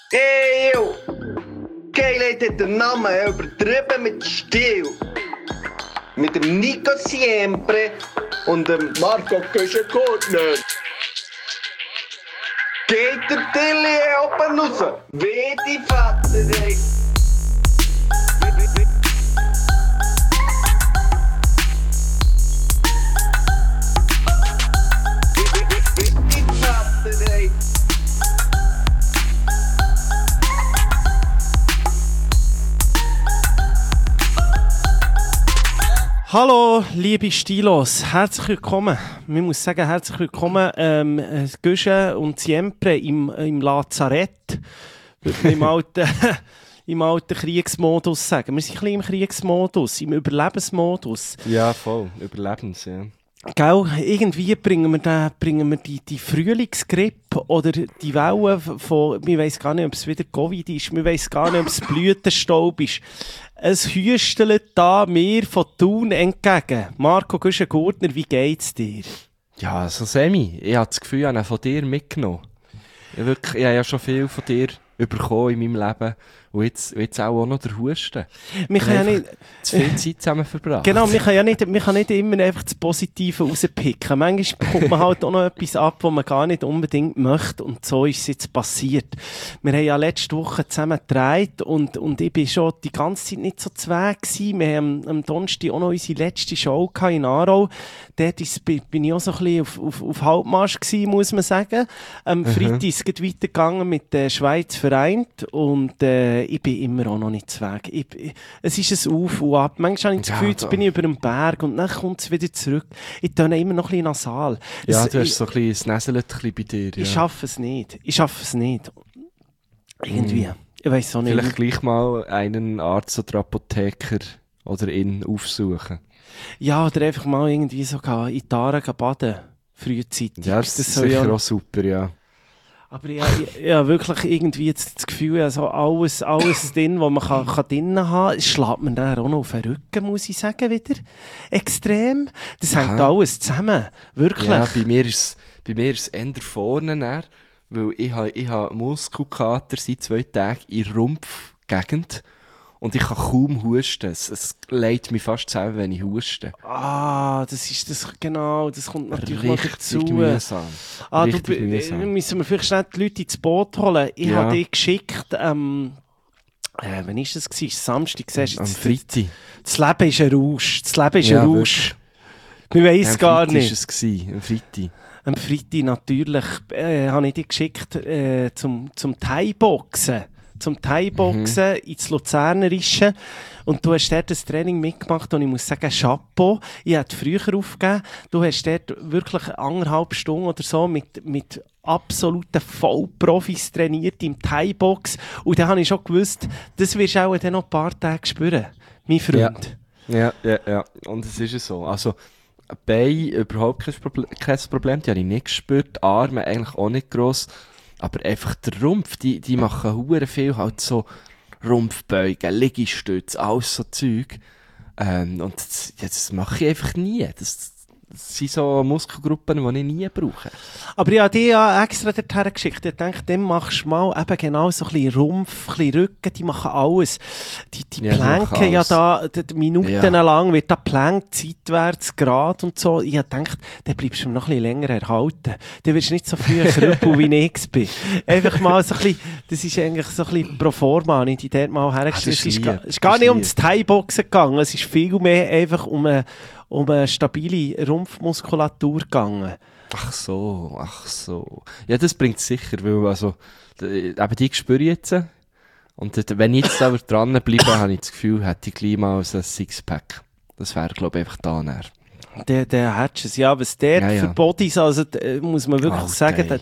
Eeuw! Geilheit hat den Namen übertrieben mit Stil. Mit dem Nico Siempre und dem Marco Köschen-Gurtner. Geht der Tilly oben raus? Wie die Vater, ey. Hallo, liebe Stilos, herzlich willkommen. Man muss sagen, herzlich willkommen, Guschen und Siempre im Lazarett. Im alten Kriegsmodus sagen. Wir sind ein bisschen im Kriegsmodus, im Überlebensmodus. Ja, voll. Überlebens, ja. Gell, irgendwie bringen wir die Frühlingsgrippe oder die Welle von, wir weiss gar nicht, ob es wieder Covid ist, wir weiss gar nicht, ob es Blütenstaub ist. Es hüstelt da mir von Thun entgegen. Marco Güschen-Gurtner, wie geht's dir? Ja, so semi. Ich habe das Gefühl, ich habe ihn von dir mitgenommen. Ich habe ja schon viel von dir bekommen in meinem Leben. Und jetzt auch noch der Husten. Wir können ja nicht zu viel Zeit zusammen verbracht. Genau, wir kann nicht immer einfach das Positive rauspicken. Manchmal bekommt man halt auch noch etwas ab, was man gar nicht unbedingt möchte. Und so ist es jetzt passiert. Wir haben ja letzte Woche zusammen gedreht und ich bin schon die ganze Zeit nicht so zweig gewesen. Wir haben am Donnerstag auch noch unsere letzte Show in Aarau. Dort bin ich auch so ein bisschen auf Halbmarsch gewesen, muss man sagen. Am Freitag ist es weitergegangen mit der Schweiz vereint und ich bin immer auch noch nicht zweig. Es ist ein Auf und Ab. Manchmal habe ich das Gefühl, jetzt bin ich über dem Berg und dann kommt es wieder zurück. Ich töne immer noch ein bisschen nasal. Ja, du hast so ein bisschen, es näselt ein bisschen bei dir. Ja. Ich schaffe es nicht. Irgendwie. Ich weiss auch nicht. Vielleicht gleich mal einen Arzt oder Apotheker oder ihn aufsuchen. Ja, oder einfach mal irgendwie so in die Aare baden. Frühzeitig. Ja, das ist sicher auch super, ja. Aber ich habe wirklich irgendwie jetzt das Gefühl, also alles drin, was man kann drinnen haben kann, schlägt man dann auch noch auf den Rücken, muss ich sagen, wieder. Extrem. Das hängt alles zusammen. Wirklich. Ja, bei mir ist es eher vorne näher, weil ich habe Muskelkater seit 2 Tagen in der Rumpfgegend. Und ich kann kaum husten. Es leidet mich fast zusammen, wenn ich huste. Ah, das kommt natürlich noch dazu. Mühsam. Richtig mühsam. Müssen wir vielleicht schnell die Leute ins Boot holen. Ich habe dich geschickt, wann war das gewesen? Samstag, siehst du? Am Freitag. Das Leben ist ein Rausch. Wir weiss es gar nicht. Am Freitag war es, am Freitag. Am Freitag natürlich habe ich dich geschickt zum Thai-Boxen. Ins Luzernerische. Und du hast dort ein Training mitgemacht und ich muss sagen, Chapeau. Ich hätte früher aufgegeben. Du hast dort wirklich 1,5 Stunden oder so mit absoluten Vollprofis trainiert im Thai-Box. Und dann habe ich schon gewusst, das wirst du auch dann noch ein paar Tage spüren, mein Freund. Ja. Und es ist so. Also, Beine überhaupt kein Problem. Die habe ich nicht gespürt. Die Arme eigentlich auch nicht gross. Aber einfach der Rumpf, die machen hure viel halt so Rumpfbeugen, Liegestütze, alles so Zeug. Und das mache ich einfach nie. Das sind so Muskelgruppen, die ich nie brauche. Aber ich habe dich ja extra dorthin geschickt. Ich dachte, dann machst du mal eben genau so ein bisschen Rumpf, ein bisschen Rücken, die machen alles. Die planken ja da minutenlang, wird da plankt, seitwärts, gerade und so. Ich habe gedacht, dann bleibst du noch ein bisschen länger erhalten. Dann wirst du nicht so früh Krüppel, wie ich bin. Einfach mal so ein bisschen, das ist eigentlich so ein bisschen pro forma, habe ich dich dort mal hergestellt. Es ist gar nicht um das Thai-Boxen gegangen, es ist viel mehr einfach um eine stabile Rumpfmuskulatur gegangen. Ach so. Ja, das bringt sicher, weil also, eben die spüre ich jetzt. Und wenn ich jetzt aber dranbleibe, habe ich das Gefühl, hätte ich gleich mal so ein Sixpack. Das wäre, glaube ich, einfach da näher. Der hat es, ja, was der für Bodies, also muss man wirklich sagen,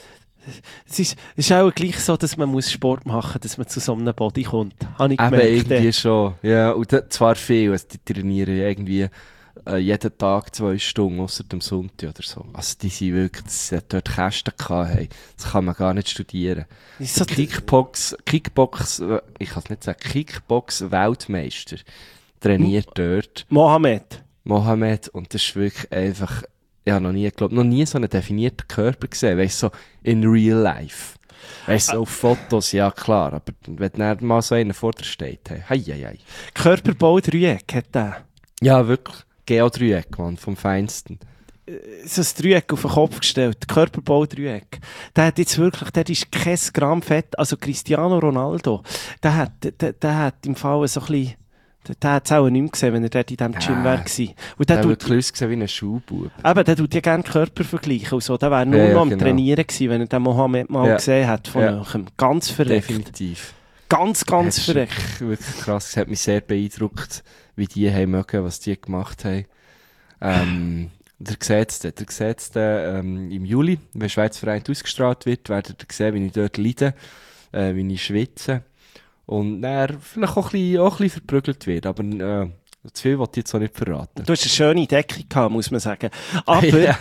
es ist auch gleich so, dass man Sport machen muss, dass man zu so einem Body kommt. Habe ich gemerkt. Eben, irgendwie schon. Ja, und zwar viel, also die trainieren irgendwie jeden Tag 2 Stunden, ausser dem Sonntag oder so. Also die sind wirklich, das hat dort Kästen gehabt, hey. Das kann man gar nicht studieren. So Kickbox, ich kann es nicht sagen, Kickbox-Weltmeister trainiert dort. Mohammed, und das ist wirklich einfach, ich habe noch nie so einen definierten Körper gesehen, weißt du, so in real life. Weißt du, auf Fotos, ja klar, aber wenn dann mal so einer vor dir steht, hey, hei. Körperbau-Dreieck hat der. Ja, wirklich. Geodreieck, Mann, vom Feinsten. So ein Dreieck auf den Kopf gestellt. Körperbau-Dreieck. Der hat jetzt wirklich, der ist kein Gramm Fett. Also Cristiano Ronaldo, der hat im Fall so ein bisschen, der hat es auch nicht mehr gesehen, wenn er dort in diesem Gym wäre gewesen. Und der wird ausgesehen wie ein Schulbub. Eben, der tut ja gerne Körper vergleichen und so. Der wäre nur noch am Trainieren gewesen, wenn er den Mohammed mal gesehen hat von nahem. Ganz verreckt. Definitiv. Ganz verreckt. Wirklich krass. Es hat mich sehr beeindruckt, wie die haben mögen, was die gemacht haben. Der seht es im Juli, wenn Schweizer Verein ausgestrahlt wird, werdet ihr sehen, wie ich dort leide, wie ich schwitze. Und dann vielleicht auch ein bisschen verprügelt wird, aber zu viel wollte ich jetzt auch nicht verraten. Du hast eine schöne Deckung gehabt, muss man sagen. Aber,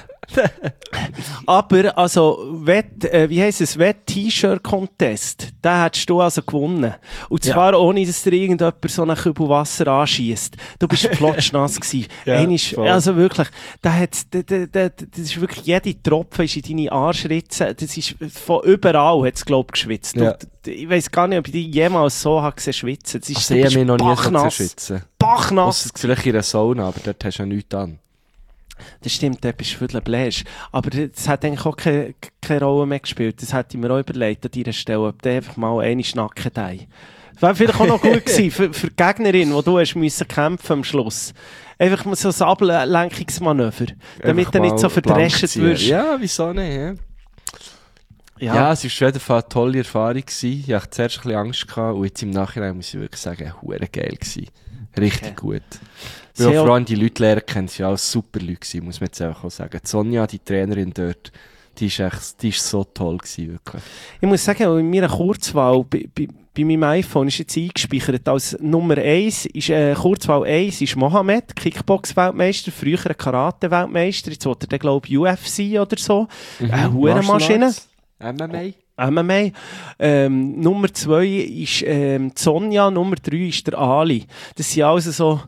aber also, wie heisst es, Wett-T-Shirt-Contest, den hättest du also gewonnen. Und zwar ohne, dass dir irgendjemand so einen Kübel Wasser anschiesst. Du bist plotschnass gewesen. Also wirklich, das ist wirklich, jede Tropfen ist in deine Arschritze, das ist von überall hat's, glaub ich, geschwitzt. Ja. Ich weiss gar nicht, ob ich dich jemals so habe gesehen schwitzen. Das ist, also, ich habe mich noch nie so gesehen schwitzen. Bachnass. Das ist vielleicht in einer Sauna, aber dort hast du ja nichts an. Das stimmt, dort bist du wirklich bläsch. Aber das hat eigentlich auch keine Rolle mehr gespielt. Das hätte ich mir auch überlegt an dieser Stelle, ob der einfach mal eine schnacken darf. Das wäre vielleicht auch noch gut gewesen für die Gegnerin, die du hast müssen kämpfen am Schluss. Einfach mal so ein Ablenkungsmanöver. Damit du nicht so verdrescht wirst. Ja, wieso nicht, ja, es war auf jeden Fall eine tolle Erfahrung gewesen. Ich hatte zuerst ein bisschen Angst gehabt und jetzt im Nachhinein muss ich wirklich sagen, hure geil gewesen. Richtig gut. Ich habe vor allem die Leute lernen kennen, sie waren auch super Leute gewesen, muss man jetzt einfach auch sagen. Die Sonja, die Trainerin dort, die ist so toll gewesen, wirklich. Ich muss sagen, in meiner Kurzwahl, bei meinem iPhone ist jetzt eingespeichert als Nummer 1, Kurzwahl 1 ist Mohammed, Kickbox-Weltmeister, früher ein Karate-Weltmeister, jetzt wird er, glaube ich, UFC oder so. Hurenmaschine. MMA. Nummer 2 ist Sonja, Nummer 3 ist der Ali. Das sind alles so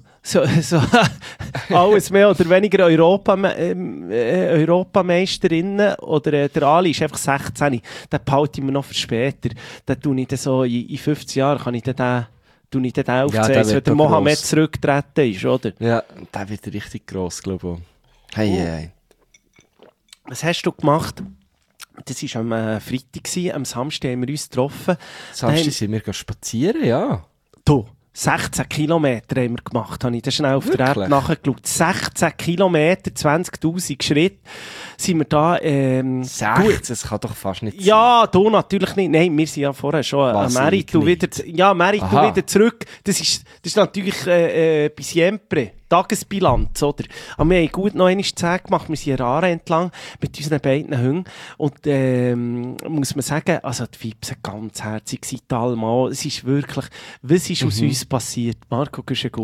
alles mehr oder weniger Europameisterinnen. Oder der Ali ist einfach 16. Den behalte ich mir noch für später. Den tue ich dann so in 15 Jahren, kann ich den aufzählen, wenn der Mohammed zurückgetreten ist, oder? Ja, der wird richtig gross, glaube ich. Hey. Was hast du gemacht? Das war am Freitag, am Samstag haben wir uns getroffen. Samstag sind wir spazieren, ja. Du, 16 Kilometer haben wir gemacht, habe ich da schnell auf der App nachgeschaut. 16 Kilometer, 20'000 Schritte sind wir da. 16, das kann doch fast nicht sein. Ja, du natürlich nicht. Nein, wir sind ja vorher schon an Merit wieder zurück. Das ist natürlich bis Siempre. Tagesbilanz, oder? Aber wir haben gut noch einmal 10 gemacht. Wir sind Rare entlang mit unseren beiden Hunden. Und, muss man sagen, also, die Vibes sind ganz herzig, sind allemal. Es ist wirklich, was ist aus uns passiert? Marco, gehst du gut?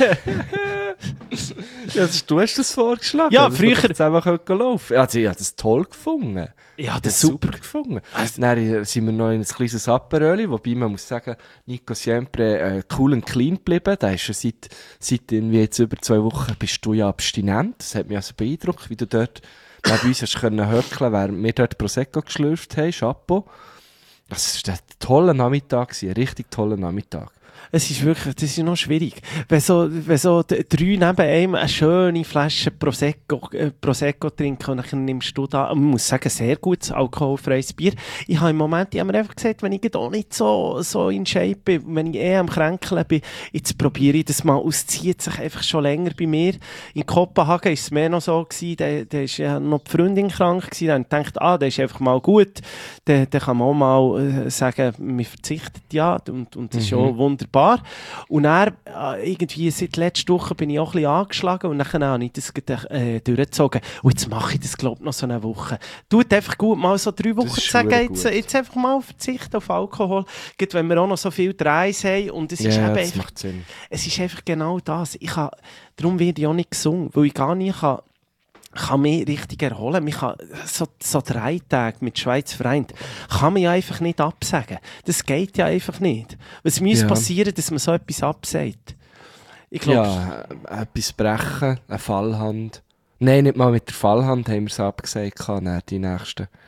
Ja, du hast das vorgeschlagen. Ja, früher. Jetzt einfach laufen. Also, ich habe das toll gefunden. Ja, das super gefunden. Dann sind wir noch in ein kleines Aperöli, wobei man muss sagen, Nico Siempre cool und clean geblieben. Da ist schon seit irgendwie jetzt über 2 Wochen bist du ja abstinent. Das hat mich also beeindruckt, wie du dort bei uns hast können höckeln, während wir dort Prosecco geschlürft haben. Chapeau. Das war ein toller Nachmittag, ein richtig toller Nachmittag. Es ist wirklich, das ist noch schwierig. Wenn so 3 neben einem eine schöne Flasche Prosecco trinken und dann nimmst du da, man muss sagen, sehr gutes alkoholfreies Bier. Ich habe im Moment, mir einfach gesagt, wenn ich auch nicht so in Shape bin, wenn ich am Kränkeln bin, jetzt probiere ich das mal aus. Es zieht sich einfach schon länger bei mir. In Kopenhagen war es mehr noch so gewesen, da ist ja noch die Freundin krank gewesen, dann denkt, der ist einfach mal gut. Dann kann man auch mal sagen, man verzichtet ja und das ist schon wunderbar. Und dann, irgendwie seit letzter Woche bin ich auch ein bisschen angeschlagen und dann habe ich das durchgezogen. Und jetzt mache ich das, glaube ich, noch so eine Woche. Tut einfach gut, mal so 3 Wochen zu sagen, jetzt einfach mal verzichten auf Alkohol. Gerade wenn wir auch noch so viel Dreis haben. Und es ist eben das macht Sinn. Es ist einfach genau das. Darum werde ich auch nicht gesungen, weil ich gar nicht kann mich richtig erholen. Ich kann so 3 Tage mit Schweizer Freunden kann man ja einfach nicht absagen. Das geht ja einfach nicht. Was muss passieren, dass man so etwas absagt? Ich glaub, etwas brechen, eine Fallhand. Nein, nicht mal mit der Fallhand haben wir es abgesagt, die nächsten.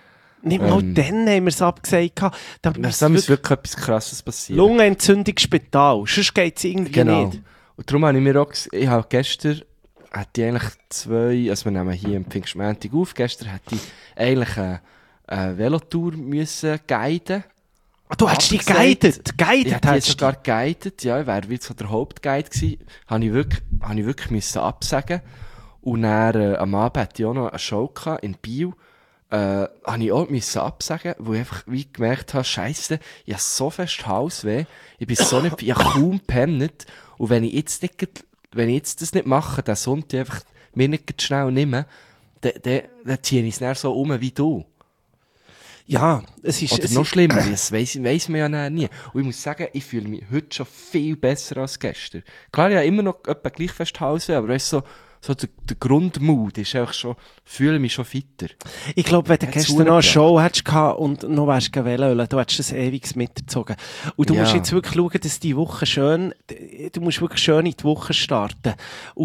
Nicht mal dann haben wir es abgesagt. Da muss wirklich etwas Krasses passieren. Lungenentzündungsspital, sonst geht es irgendwie nicht. Und darum habe ich mir auch ich habe gestern, hätte ich eigentlich 2, also wir nehmen hier am Pfingstmontag auf, gestern hätte ich eigentlich eine Velotour müssen guiden. Du hättest dich guided? Ich hätte sogar guided, ja, ich wäre wie so der Hauptguide gewesen. Habe ich wirklich müssen absagen. Und dann, am Abend hatte ich auch noch eine Show in Biel. Habe ich auch müssen absagen, wo ich einfach wie gemerkt habe, Scheisse, ich habe so fest Halsweh, ich bin so nicht, ich habe kaum gepennt. Und wenn ich jetzt das nicht mache, den Sonntag einfach mir nicht schnell nehme, dann ziehe ich es dann so um wie du. Ja, es ist... Oder noch schlimmer, das weiss man ja nie. Und ich muss sagen, ich fühle mich heute schon viel besser als gestern. Klar, ich habe immer noch etwa gleich fest Halsweh, aber weißt, so der Grundmut ist einfach schon, fühle mich schon fitter. Ich glaube, wenn du gestern noch eine Show hättest und noch wärst gewählt, du hättest das ewig mitgezogen. Und du musst jetzt wirklich schauen, dass du musst wirklich schön in die Woche starten.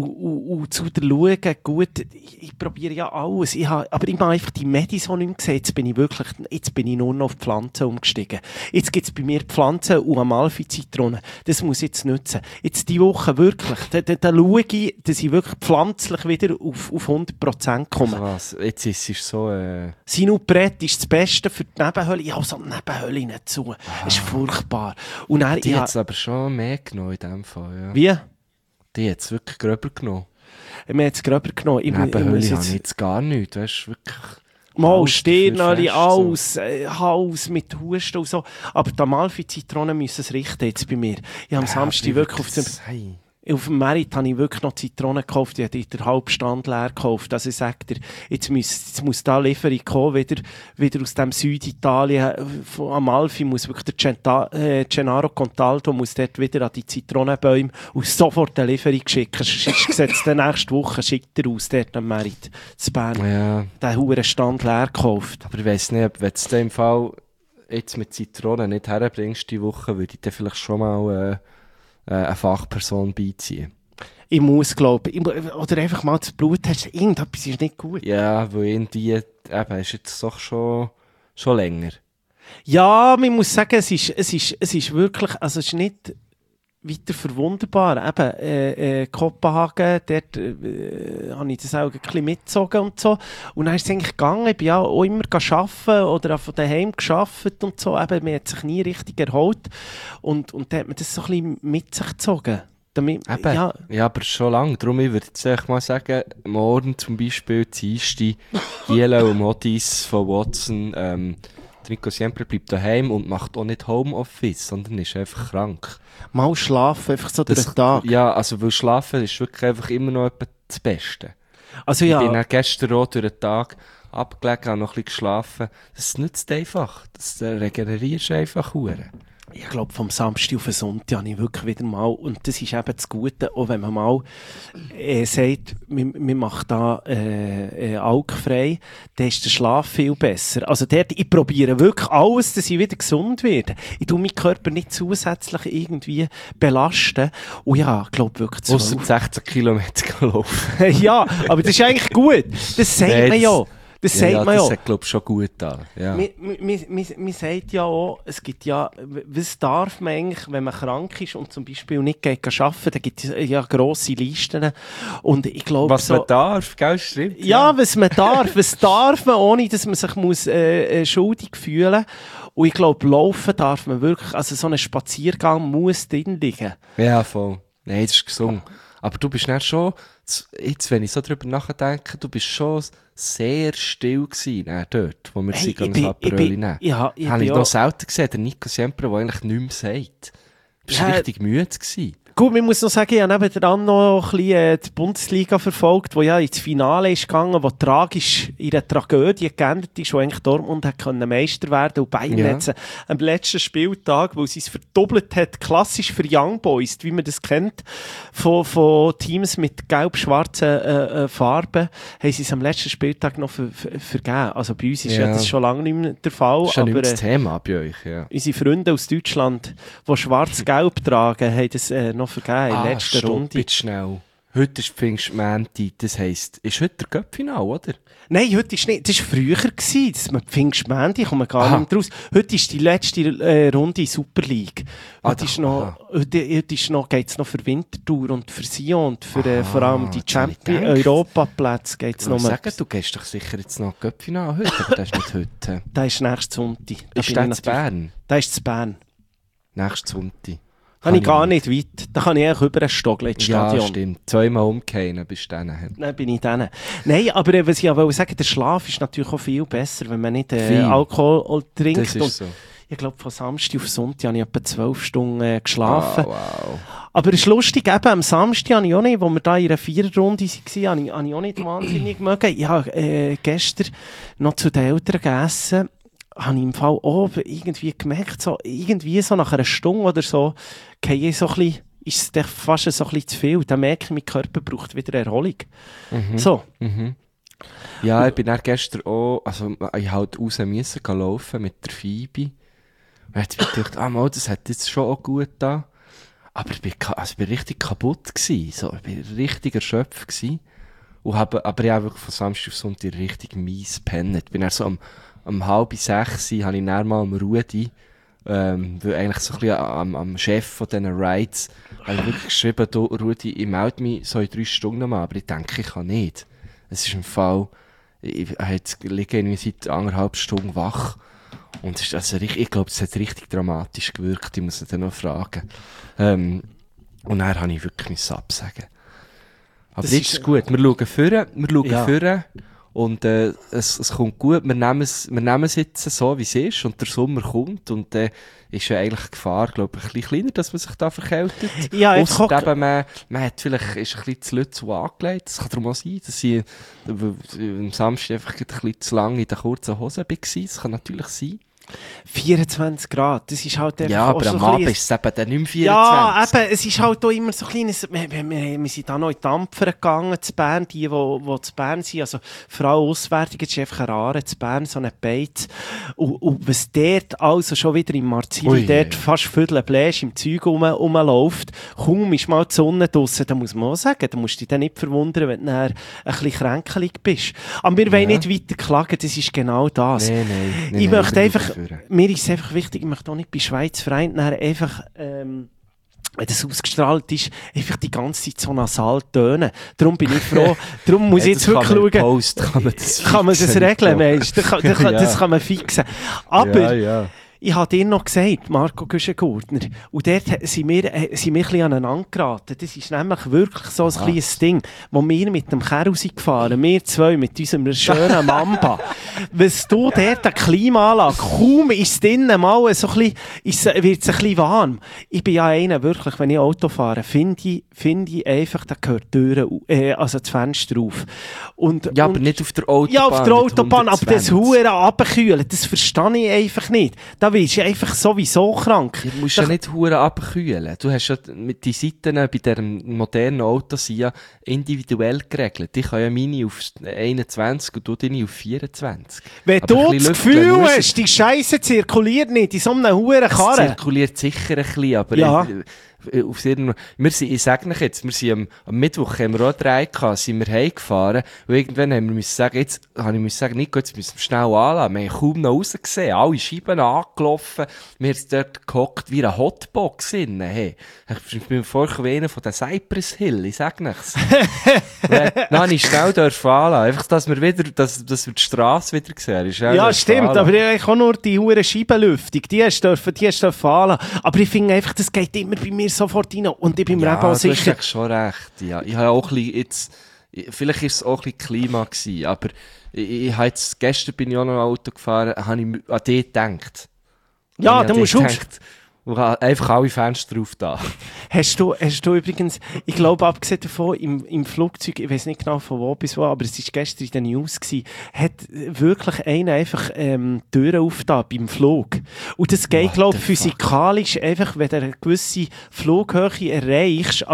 Und zu der Schauen, gut, ich probiere ja alles. Aber ich habe einfach die Medison nicht mehr gesehen. Jetzt bin ich nur noch auf Pflanzen umgestiegen. Jetzt gibt es bei mir Pflanzen und Amalfi-Zitronen. Das muss ich jetzt nutzen. Jetzt die Woche wirklich, da schaue ich, dass ich wirklich pflanzlich wieder auf 100% komme. Also was? Jetzt ist es so... Sinupret ist das Beste für die Nebenhöhle. Ich habe so eine Nebenhöhle nicht zu. Das ist furchtbar. Und dann, die hat es aber schon mehr genommen in dem Fall. Ja. Wie? Die hat es wirklich gröber genommen. Wir haben es gröber genommen. Nebenhöhle habe ich jetzt gar nichts. Weißt du, wirklich... Mal Stirnli, alles, Hals mit Husten und so. Aber die Amalfi-Zitronen müssen es richten jetzt bei mir. Ich habe am Samstag wirklich auf dem Merit habe ich wirklich noch Zitronen gekauft, die habe ich den Halbstand leer gekauft. Also ich sage dir, jetzt muss da Lieferung kommen, wieder aus dem Süditalien, von Amalfi muss wirklich der Gennaro Contaldo muss dort wieder an die Zitronenbäume und sofort eine Lieferung schicken. Sonst sieht es nächste Woche, schickt er aus, dort am Merit, zu Bern. Ja. Den huren Stand leer gekauft. Aber ich weiss nicht, wenn du im Fall jetzt mit Zitronen nicht herbringst die Woche, würde ich dann vielleicht schon mal... eine Fachperson beiziehen. Ich muss, glaube ich, oder einfach mal das Blut hast, irgendetwas ist nicht gut. Ja, weil irgendwie, ist jetzt doch schon länger. Ja, man muss sagen, es ist wirklich, also es ist nicht weiter verwunderbar. Eben, Kopenhagen, dort habe ich das auch ein bisschen mitgezogen und so. Und dann ist es eigentlich gegangen, ich bin ja auch immer arbeiten oder auch von daheim gearbeitet und so. Eben, man hat sich nie richtig erholt. Und dann hat man das so ein bisschen mit sich gezogen. Damit, ja, aber schon lange. Darum würde ich jetzt echt mal sagen, morgen zum Beispiel, Dienstag, Giela und Modis von Watson, Nico Siempre bleibt daheim und macht auch nicht Homeoffice, sondern ist einfach krank. Mal schlafen, einfach so durch den Tag. Ja, also weil schlafen ist wirklich einfach immer noch das Beste. Also, ich bin gestern auch durch den Tag abgelegen, habe noch ein bisschen geschlafen. Das nützt einfach. Das regenerierst einfach hure. Ich glaube, vom Samstag auf den Sonntag habe ich wirklich wieder mal, und das ist eben das Gute, auch wenn man mal sagt, man macht da alkfrei, dann ist der Schlaf viel besser. Also dort, ich probiere wirklich alles, dass ich wieder gesund werde. Ich tue meinen Körper nicht zusätzlich irgendwie belasten. Und ja, ich glaube wirklich 12. Ausser 16 Kilometer laufen. Ja, aber das ist eigentlich gut. Das sagt man ja. Das sagt man ja. Das hat, glaube ich, schon gut an. Ja. Man sagt ja auch, es gibt ja, was darf man eigentlich, wenn man krank ist und zum Beispiel nicht arbeiten kann, da gibt es ja grosse Listen. Und ich glaube, was man darf, gell, stimmt. Ja, was man darf. Was darf man, ohne dass man sich muss, schuldig fühlen muss. Und ich glaube, laufen darf man wirklich, also so ein Spaziergang muss drin liegen. Ja, voll. Nein, das ist gesund. Aber du bist nicht schon, jetzt, wenn ich so drüber nachdenke, du bist schon sehr still gewesen, dort, wo wir sie ganz Aperoli nehmen. Ja, habe ich noch selten gesehen, der Nico Siempre, der eigentlich nichts mehr sagt. Du warst richtig müde gewesen. Gut, man muss noch sagen, ich habe nebenan noch ein bisschen die Bundesliga verfolgt, die ja ins Finale ist gegangen, wo tragisch in einer Tragödie geendet ist, wo eigentlich Dortmund hat Meister werden konnte. Und Bayern hat am letzten Spieltag, wo sie es verdoppelt hat, klassisch für Young Boys, wie man das kennt, von Teams mit gelb-schwarzen Farben, haben sie es am letzten Spieltag noch vergeben. Also bei uns ist ja das schon lange nicht mehr der Fall. Das ist ja nicht das Thema bei euch, ja. Unsere Freunde aus Deutschland, die schwarz-gelb tragen, haben das noch vergeben in der letzten Runde. Bitte schnell. Heute ist Pfingstmänti, das heisst, ist heute der Cup-Final, oder? Nein, heute ist nicht. Das war früher gewesen, dass man Pfingstmänti, kommt man gar nicht raus. Heute ist die letzte Runde Super League. Heute geht's noch für Winterthur und für Sion und für vor allem die Europa-Plätze geht's noch. Sagen, du gehst doch sicher jetzt noch Cup-Final heute, aber das ist nicht heute. Das ist nächstes Sonntag. Ist das in Bern? Das ist in Bern. Nächstes Sonntag. Kann ich gar nicht weit. Da kann ich eigentlich über einen Stogel ins Stadion. Ja, stimmt. 2-mal umgehen bist du dann. Nein, bin ich dann. Nein, aber was ich auch wollte sagen, der Schlaf ist natürlich auch viel besser, wenn man nicht Alkohol trinkt. Das ist so. Ich glaube, von Samstag auf Sonntag habe ich etwa 12 Stunden geschlafen. Wow. Aber es ist lustig, eben am Samstag habe ich auch nicht, wo wir da in einer Viererrunde waren, habe ich auch nicht wahnsinnig mögen. Ich habe gestern noch zu den Eltern gegessen. Habe ich im Fall auch irgendwie gemerkt, so nach einer Stunde oder so, ist es fast so ein bisschen zu viel. Dann merke ich, mein Körper braucht wieder Erholung. So. Ja, ich bin dann gestern auch, also ich halt raus müssen laufen mit der Phoebe. Und jetzt habe ich gedacht, das hat jetzt schon auch gut da. Aber ich bin richtig kaputt gewesen. So, ich bin richtig erschöpft gewesen. Aber ich habe wirklich von Samstag auf Sonntag richtig mies gepennt. Ich bin dann so um 5:30 habe ich dann mal am Rudi, weil eigentlich so ein bisschen am Chef von diesen Rides, habe ich wirklich geschrieben, du, Rudi, ich melde mich so in 3 Stunden mal, aber ich denke, ich kann nicht. Es ist im Fall, ich liege irgendwie seit 1,5 Stunden wach und es ist also ich glaube, es hat richtig dramatisch gewirkt, ich muss ihn dann noch fragen. Und dann habe ich wirklich absagen. Aber das jetzt ist gut, wir schauen vorne. Und es kommt gut, wir nehmen es jetzt so, wie es ist, und der Sommer kommt, und ist ja eigentlich die Gefahr, glaube ich, ein bisschen kleiner, dass man sich da verkältet. Ja, ausser eben, man hat vielleicht, ist ein bisschen zu laut zu angelegt, das kann darum auch sein, dass ich am Samstag einfach ein bisschen zu lange in den kurzen Hosen war, das kann natürlich sein. 24 Grad, das ist halt einfach ja, aber so am Abend ist es eben dann nicht mehr 24. Ja, eben, es ist halt auch immer so ein kleines, wir sind da noch in Dampfer gegangen, zu Bern, die zu Bern sind, also vor allem Auswärtige, das ist einfach eine Rare zu Bern, so eine Beiz. Und was dort also schon wieder im Marzili, dort fast Viertelbläsch im Zeug rumläuft, kaum ist mal die Sonne draussen, da muss man auch sagen, da musst du dich dann nicht verwundern, wenn du dann ein bisschen kränkelig bist. Aber wir wollen nicht weiter klagen, das ist genau das. Nein, ich möchte einfach, mir ist es einfach wichtig, ich möchte auch nicht bei Schweiz Verein einfach, wenn das ausgestrahlt ist, einfach die ganze Zeit so nasal tönen. Darum bin ich froh, darum muss ich jetzt wirklich schauen, kann man das regeln, weißt du? Das kann man fixen. Aber ich habe dir noch gesagt, Marco Güschen-Gurtner, und dort sind wir ein bisschen aneinander geraten. Das ist nämlich wirklich so ein kleines Ding, wo wir mit dem Kerl gefahren, wir zwei mit unserem schönen Mamba. Was du dort eine Klimaanlage, kaum ist es drinnen mal so ein bisschen, wird es ein bisschen warm. Ich bin ja einer, wirklich, wenn ich Auto fahre, finde ich einfach, da gehört die Türe, also das Fenster auf. Aber nicht auf der Autobahn. Ja, auf der Autobahn, aber das Huren runterkühlen, das verstehe ich einfach nicht. Da wirst du einfach sowieso krank. Du musst ja nicht Huren runterkühlen. Du hast ja mit den Seiten bei diesem modernen Auto sind ja individuell geregelt. Ich habe ja meine auf 21 und du deine auf 24. Wenn du das Gefühl hast, die Scheiße zirkuliert nicht in so einem Huren Karren. Zirkuliert sicher ein bisschen, aber ich sage euch jetzt, wir sind am Mittwoch haben wir auch 3 gehabt, sind wir heimgefahren und irgendwann haben wir sagen, jetzt Nico, jetzt müssen wir schnell anlassen. Wir haben kaum noch rausgesehen, alle Scheiben angelaufen, wir sind dort gehockt wie eine Hotbox innen, hey. Ich bin vorher wie einer von den Cypress Hill, ich sage nichts. Dann habe ich schnell anlassen, einfach, dass wir die Straße wieder sehen. Ja, stimmt, aber ich habe nur die hure Scheibenlüftung, die hast du anlassen. Aber ich finde einfach, das geht immer bei mir sofort rein. Und ich bin mir eben auch sicher. Du hast schon recht. Ja, ich habe auch ein bisschen jetzt, vielleicht war es auch ein bisschen Klima gewesen, aber gestern bin ich auch noch ein Auto gefahren, habe ich an dich gedacht. Ja, da musst du einfach alle Fenster drauf da. Hast du übrigens, ich glaube, abgesehen davon, im Flugzeug, ich weiß nicht genau von wo bis wo, aber es war gestern in den News gewesen, hat wirklich einer einfach Türen aufgetan beim Flug. Und das geht, glaube ich, physikalisch einfach, wenn du eine gewisse Flughöhe erreichst, also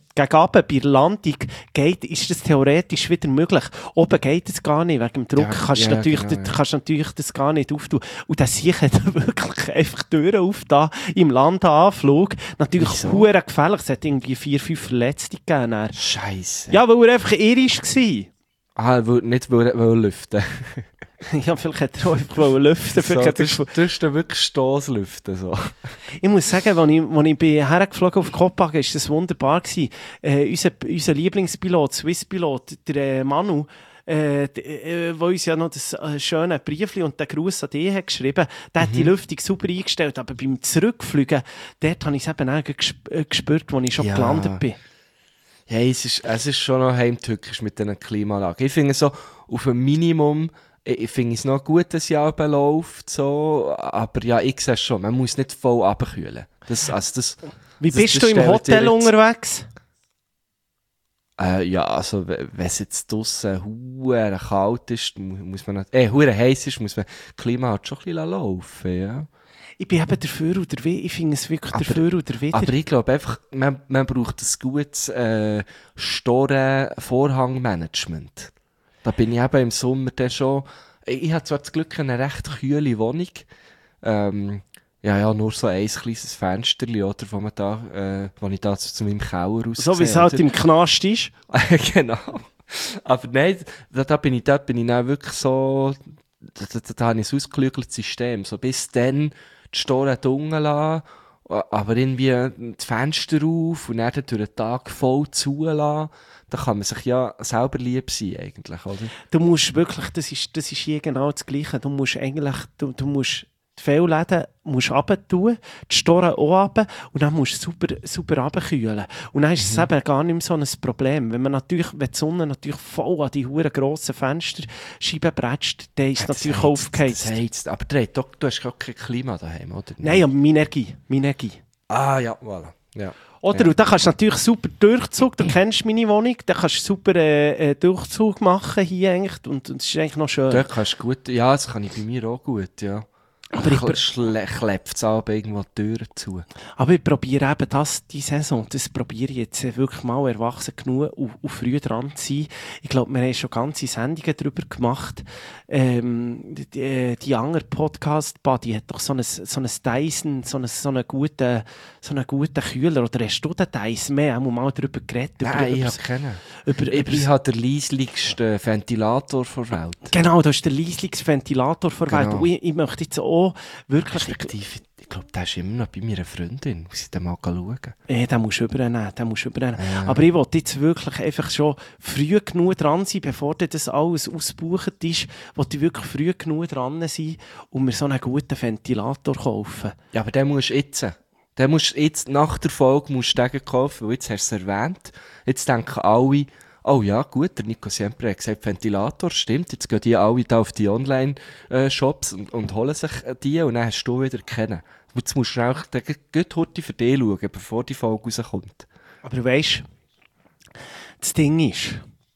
gegen Abend bei der Landung ist das theoretisch wieder möglich. Oben geht es gar nicht, wegen dem Druck kannst du natürlich das gar nicht auftun. Und das Sieg hat wirklich einfach Türen aufgetan im Landanflug. Natürlich verdammt gefährlich, es hat irgendwie 4-5 Verletzte gegeben. Scheisse. Ja, weil er einfach irisch war. Ah, nicht weil lüften. Ja, vielleicht hätte er auch einfach lüften. So, du hast dann wirklich Stoßlüften. So. Ich muss sagen, als ich hergeflogen auf Kopenhagen, war das wunderbar gewesen. Unser Lieblingspilot, Swiss-Pilot, der Manu, der uns ja noch das schöne Briefchen und den Gruß an dich hat geschrieben, der hat die Lüftung super eingestellt, aber beim Zurückfliegen, dort habe ich es eben auch gespürt, als ich schon gelandet bin. Ja, es ist schon noch heimtückisch mit diesen Klimaanlagen. Ich finde so, auf ein Minimum, ich finde es noch gut, dass Jahr läuft, so, aber ja, ich sehe schon, man muss nicht voll runterkühlen. Wie bist du im Hotel unterwegs? Ja, also, wenn es jetzt draussen hure kalt ist, muss man hure heiß ist, muss man Klima halt schon ein bisschen laufen, ja. Ich bin eben dafür oder wieder. Ich finde es wirklich dafür oder wieder. Aber ich glaube einfach, man braucht ein gutes Storen-Vorhangmanagement. Da bin ich eben im Sommer dann schon. Ich habe zwar das Glück eine recht kühle Wohnung. Nur so ein kleines Fensterchen, oder, wo ich da zu meinem Keller raussehe. So wie es halt im Knast ist. Genau. Aber nein, da bin ich dann wirklich so, da habe ich ein ausgeklügeltes System. So bis dann die Storen dunkel lassen, aber irgendwie das Fenster auf und dann durch den Tag voll zulassen. Da kann man sich ja selber lieb sein, eigentlich, oder? Du musst wirklich, das ist hier genau das Gleiche. Du musst eigentlich, du musst die Fehlläden runter, die Storen auch runter und dann musst du super runterkühlen. Und dann ist es eben gar nicht mehr so ein Problem. Wenn die Sonne natürlich voll an die huren grossen Fensterscheiben bretscht, dann ist es natürlich aufgeheizt. Aber du hast gar kein Klima daheim, oder? Nein, aber Minergie. Ah, ja, voilà. Ja. Oder? Und dann kannst du natürlich super Durchzug, du kennst meine Wohnung, dann kannst du super Durchzug machen hier eigentlich und es ist eigentlich noch schön. Da kannst du gut, ja, das kann ich bei mir auch gut, ja. Aber ich klebt es aber irgendwo die Türen zu. Aber ich probiere eben die Saison, das probiere ich jetzt wirklich mal erwachsen genug und früh dran zu sein. Ich glaube, wir haben schon ganze Sendungen darüber gemacht. Die andere Podcast-Buddy hat doch so ein Dyson, so einen guten Kühler. Oder hast du den Dyson mehr? Haben wir mal darüber geredet? Nein, ich habe keinen. Ich habe den leislichsten Ventilator der Welt. Genau, du hast den leislichsten Ventilator der Welt. Und ich möchte jetzt auch wirklich... Ich glaube, der ist immer noch bei meiner Freundin. Muss ich den mal schauen? Ja, den musst du übernehmen. Ja. Aber ich wollte jetzt wirklich einfach schon früh genug dran sein, bevor das alles ausgebucht ist, wollte ich wirklich früh genug dran sein und mir so einen guten Ventilator kaufen. Ja, aber den musst du jetzt nach der Folge den kaufen, weil jetzt hast du es erwähnt. Jetzt denken alle, oh ja, gut, der Nico Siempre hat gesagt, Ventilator, stimmt. Jetzt gehen die alle da auf die Online-Shops und holen sich die und dann hast du wieder kennen. Jetzt musst du auch gut heute für dich schauen, bevor die Folge rauskommt. Aber weisst, das Ding ist,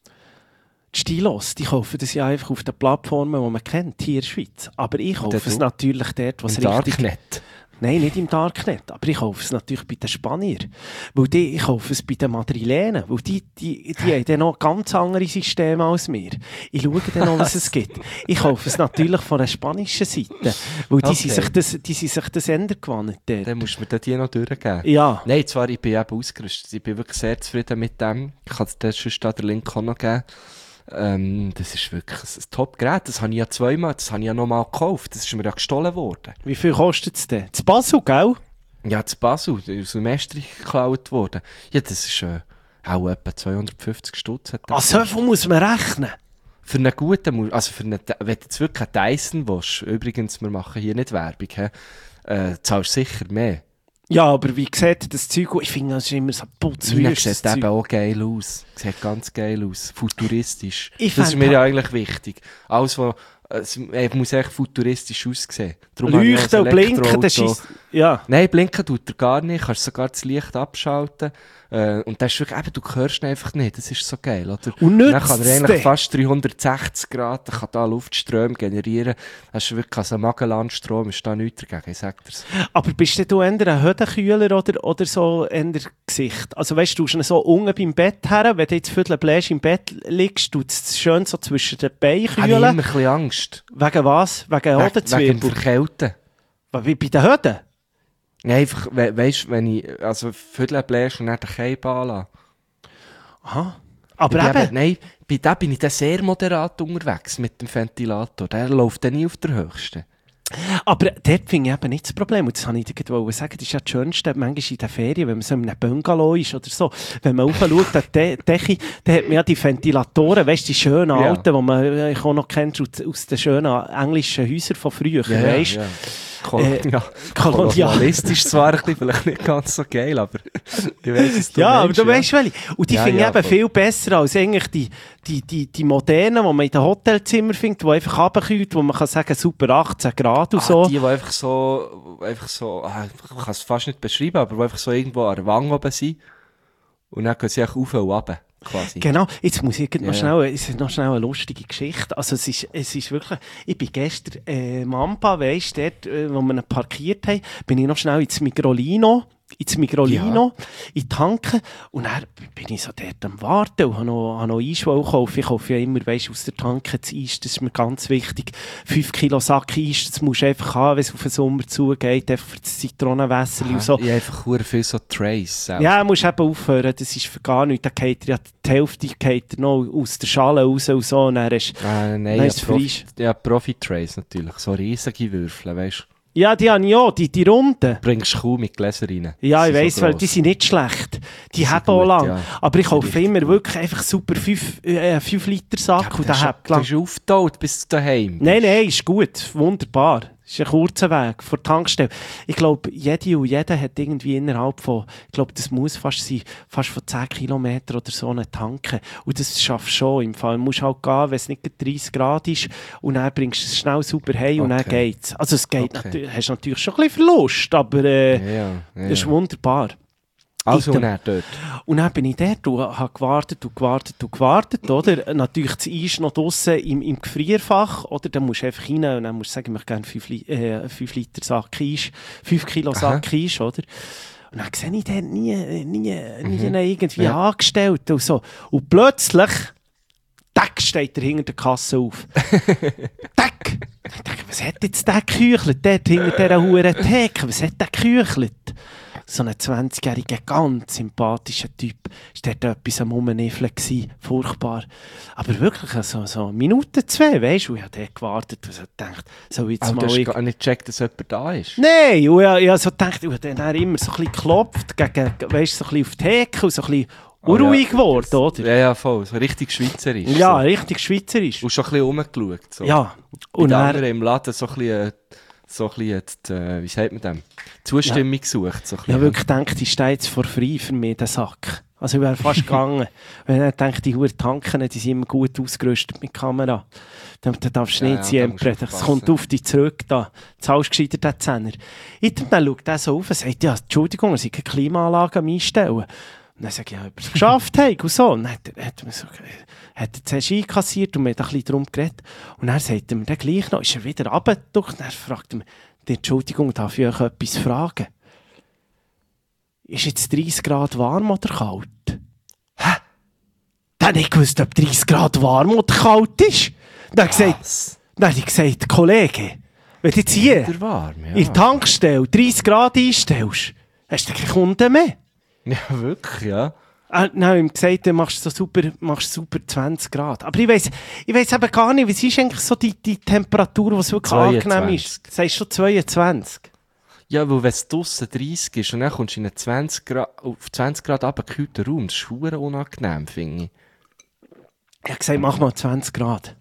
die Stilos, die kaufen das ja einfach auf den Plattformen, die man kennt, hier in der Schweiz. Aber ich kaufe es natürlich dort, was richtig... Darknet. Nein, nicht im Darknet, aber ich kaufe es natürlich bei den Spaniern. Ich kaufe es bei den Madrilenen, weil die haben dann noch ganz andere Systeme als wir. Ich schaue dann noch, was es gibt. Ich kaufe es natürlich von der spanischen Seite, weil die sind sich das ändern gewohnt. Dann musst du mir die noch durchgeben. Ja. Nein, ich bin eben ausgerüstet. Ich bin wirklich sehr zufrieden mit dem. Ich kann dir sonst den Link auch noch geben. Das ist wirklich ein Top-Gerät. Das habe ich ja zweimal, das habe ich ja nochmal gekauft. Das ist mir ja gestohlen worden. Wie viel kostet es denn? Das Basel, gell? Ja, das Basel, aus dem Estrich geklaut worden. Ja, das ist auch etwa 250 Stutz. So viel muss man rechnen? Für einen guten, wenn du jetzt wirklich einen Dyson willst, übrigens, wir machen hier nicht Werbung, zahlst du sicher mehr. Ja, aber wie sieht das Zeug aus? Ich finde, das ist immer so putzwüst. Das sieht eben auch geil aus. Sieht ganz geil aus. Futuristisch. Das ist mir ja eigentlich wichtig. Alles, was muss echt futuristisch aussehen. Leuchten und blinken, das ist... Ja. Nein, blinken tut er gar nicht. Kannst sogar das Licht abschalten. Und das ist wirklich, eben, du hörst ihn einfach nicht, das ist so geil, oder? Und dann kann er nützt eigentlich es fast 360 Grad, kann da Luftströme generieren. Das ist wirklich, also Magellanstrom ist da nichts dagegen, ich sag dir's. Aber bist du eher ein Höhenkühler oder so eher Gesicht? Also weißt du, so unten beim Bett her, wenn du jetzt viertelbläst im Bett liegst, tut es schön so zwischen den Beinen Habe ich immer kühlen. ein bisschen Angst. Wegen was? Wegen Wegen Hodenzwiebel? Verkälten. Wie bei den Höden? Ja, einfach, weisst, wenn ich, also Viertel bläst und dann den Keim anlasse. Aha. Aber Bei eben... dem- Nein, bei dem bin ich dann sehr moderat unterwegs mit dem Ventilator. Der läuft dann nie auf der höchsten. Aber dort finde ich eben nicht das Problem. Und das wollte ich dir sagen. Das ist ja das Schönste, manchmal in den Ferien, wenn man so in einem Bungalow ist oder so. Wenn man raufschaut an die Decke, dann hat man ja die Ventilatoren, weißt du, die schönen alten, die man auch noch kennt aus den schönen englischen Häusern von früher, weißt du? Ja. Kolonial. Kolonialistisch zwar ein bisschen, vielleicht nicht ganz so geil, aber ich weiss es. Ja, aber du weißt welche. Und die Ja, finde ich ja, eben voll. viel besser als eigentlich die modernen, die man in den Hotelzimmern findet, die einfach runterkühlt, wo man kann sagen, super 18 Grad und so. Die einfach so, ich kann es fast nicht beschreiben, aber die einfach so irgendwo an der Wange oben sind. Und dann gehen sie einfach auf und runter, quasi. Genau, jetzt muss ich noch Ja. schnell, es ist noch schnell eine lustige Geschichte. Also es ist wirklich, ich bin gestern, Mampa, weisst du, dort, wo wir ihn parkiert haben, bin ich noch schnell ins Migrolino, in Tanken, und dann bin ich so dort am Warten und habe noch Eiswolle gekauft. Ich kaufe ja immer, weisst, aus der Tanke das Eis, das ist mir ganz wichtig. 5 Kilo Sack Eis, das musst du einfach haben, wenn es auf den Sommer zugeht, einfach für das Zitronenwässer und so. Ich habe einfach sehr viel so Trays. Auch. Ja, musst eben aufhören, das ist für gar nichts. Da geht ja die Hälfte geht noch aus der Schale raus und so, und dann hast Nein, dann ist es frisch. ja, Profi-Trays natürlich, so riesige Würfel, weißt du. Ja, die habe ich auch, die Runden. Bringst Kuh mit Gläser rein. Ja, ich Die sind weiss, so weil gross. die sind nicht schlecht. Die sind haben auch gut, lang. ja. Aber ich kaufe Richtig immer gut. wirklich einfach super 5 Liter Sack und der hat Du lang. bist aufgetaut bis daheim. Nein, ist gut, wunderbar. Ist ein kurzer Weg von der Tankstelle. Ich glaube, jede und jeder hat irgendwie innerhalb von, ich glaube, das muss fast sein, fast von 10 Kilometern oder so eine Tanken. Und das schaffst du schon. Im Fall musst du halt gehen, wenn es nicht 30 Grad ist, und dann bringst du es schnell sauber heim und dann Okay. geht's. Also es geht Okay. natürlich, hast natürlich schon ein bisschen Verlust, aber Ja. das ist wunderbar. Also, Item. und dann dort. Und dann bin ich dort und habe gewartet, oder? Natürlich das Eis noch draussen im Gefrierfach, oder? Dann musst du einfach rein und dann musst du sagen, ich möchte gerne 5 Liter Sack Eis, 5 Kilo Sack Eis, oder? Und dann sehe ich dort nie einen irgendwie angestellt und so. Und plötzlich, tack, steht er hinter der Kasse auf. Tack! Ich denke, was hat jetzt der geküchelt? Dort hinter dieser huren Theke, was hat der geküchelt? So ein 20-jähriger, ganz sympathischer Typ. Ist dort etwas am Rumniffeln gewesen. Furchtbar. Aber wirklich, so Minute, 2, weisst du, ich habe dort gewartet und so gedacht, so jetzt Aber mal... du hast gar nicht gecheckt, dass jemand da ist. Nein, und ich habe so gedacht, ich habe dann immer so ein bisschen geklopft, gegen, weisst, so ein bisschen auf die Hecke und so ein bisschen unruhig geworden, oder? Ja, voll. So richtig schweizerisch. Ja, So. richtig schweizerisch. Und schon ein bisschen rumgeschaut. So. Ja. Und Und die dann, anderen im Laden so ein bisschen wie sagt man dem? Zustimmung gesucht. So ein ich bisschen. habe wirklich gedacht, ich stehe jetzt for free für mich, den Sack. Also ich wäre fast gegangen. Wenn ich dachte, die Huren Tanken, die sind immer gut ausgerüstet mit Kamera. Dann darfst du Ja, nicht ja, da musst du siempre. Das aufpassen. kommt auf dich zurück. Da zahlst du gescheiter den Zehner. Dann schaut er so auf und sagt, ja, Entschuldigung, es ist keine Klimaanlage am Einstellen. Und dann sage ich, ja, ob er es geschafft hat und so. Und dann hat er zuerst einkassiert und wir haben ein bisschen darum geredet. Und dann sagt er mir dann gleich noch, ist er wieder runtergeduckt. Dann fragt er mich, Entschuldigung, darf ich euch etwas fragen? Ist jetzt 30 Grad warm oder kalt? Hä? Dann habe ich gewusst, ob 30 Grad warm oder kalt ist. Dann habe ich gesagt, Kollege, wenn du jetzt hier Wieder warm, ja. in der Tankstelle 30 Grad einstellst, hast du keine Kunden mehr. Ja, wirklich, ja. Dann habe ich ihm gesagt, dann machst du super 20 Grad. Aber ich weiss eben gar nicht, was ist eigentlich so die Temperatur, die wirklich 22. angenehm ist? Das heißt schon 22. Ja, weil wenn es draussen 30 ist und dann kommst du in einen auf 20 Grad abgekühlten Raum, das ist verdammt unangenehm, finde ich. Ich habe gesagt, mach mal 20 Grad.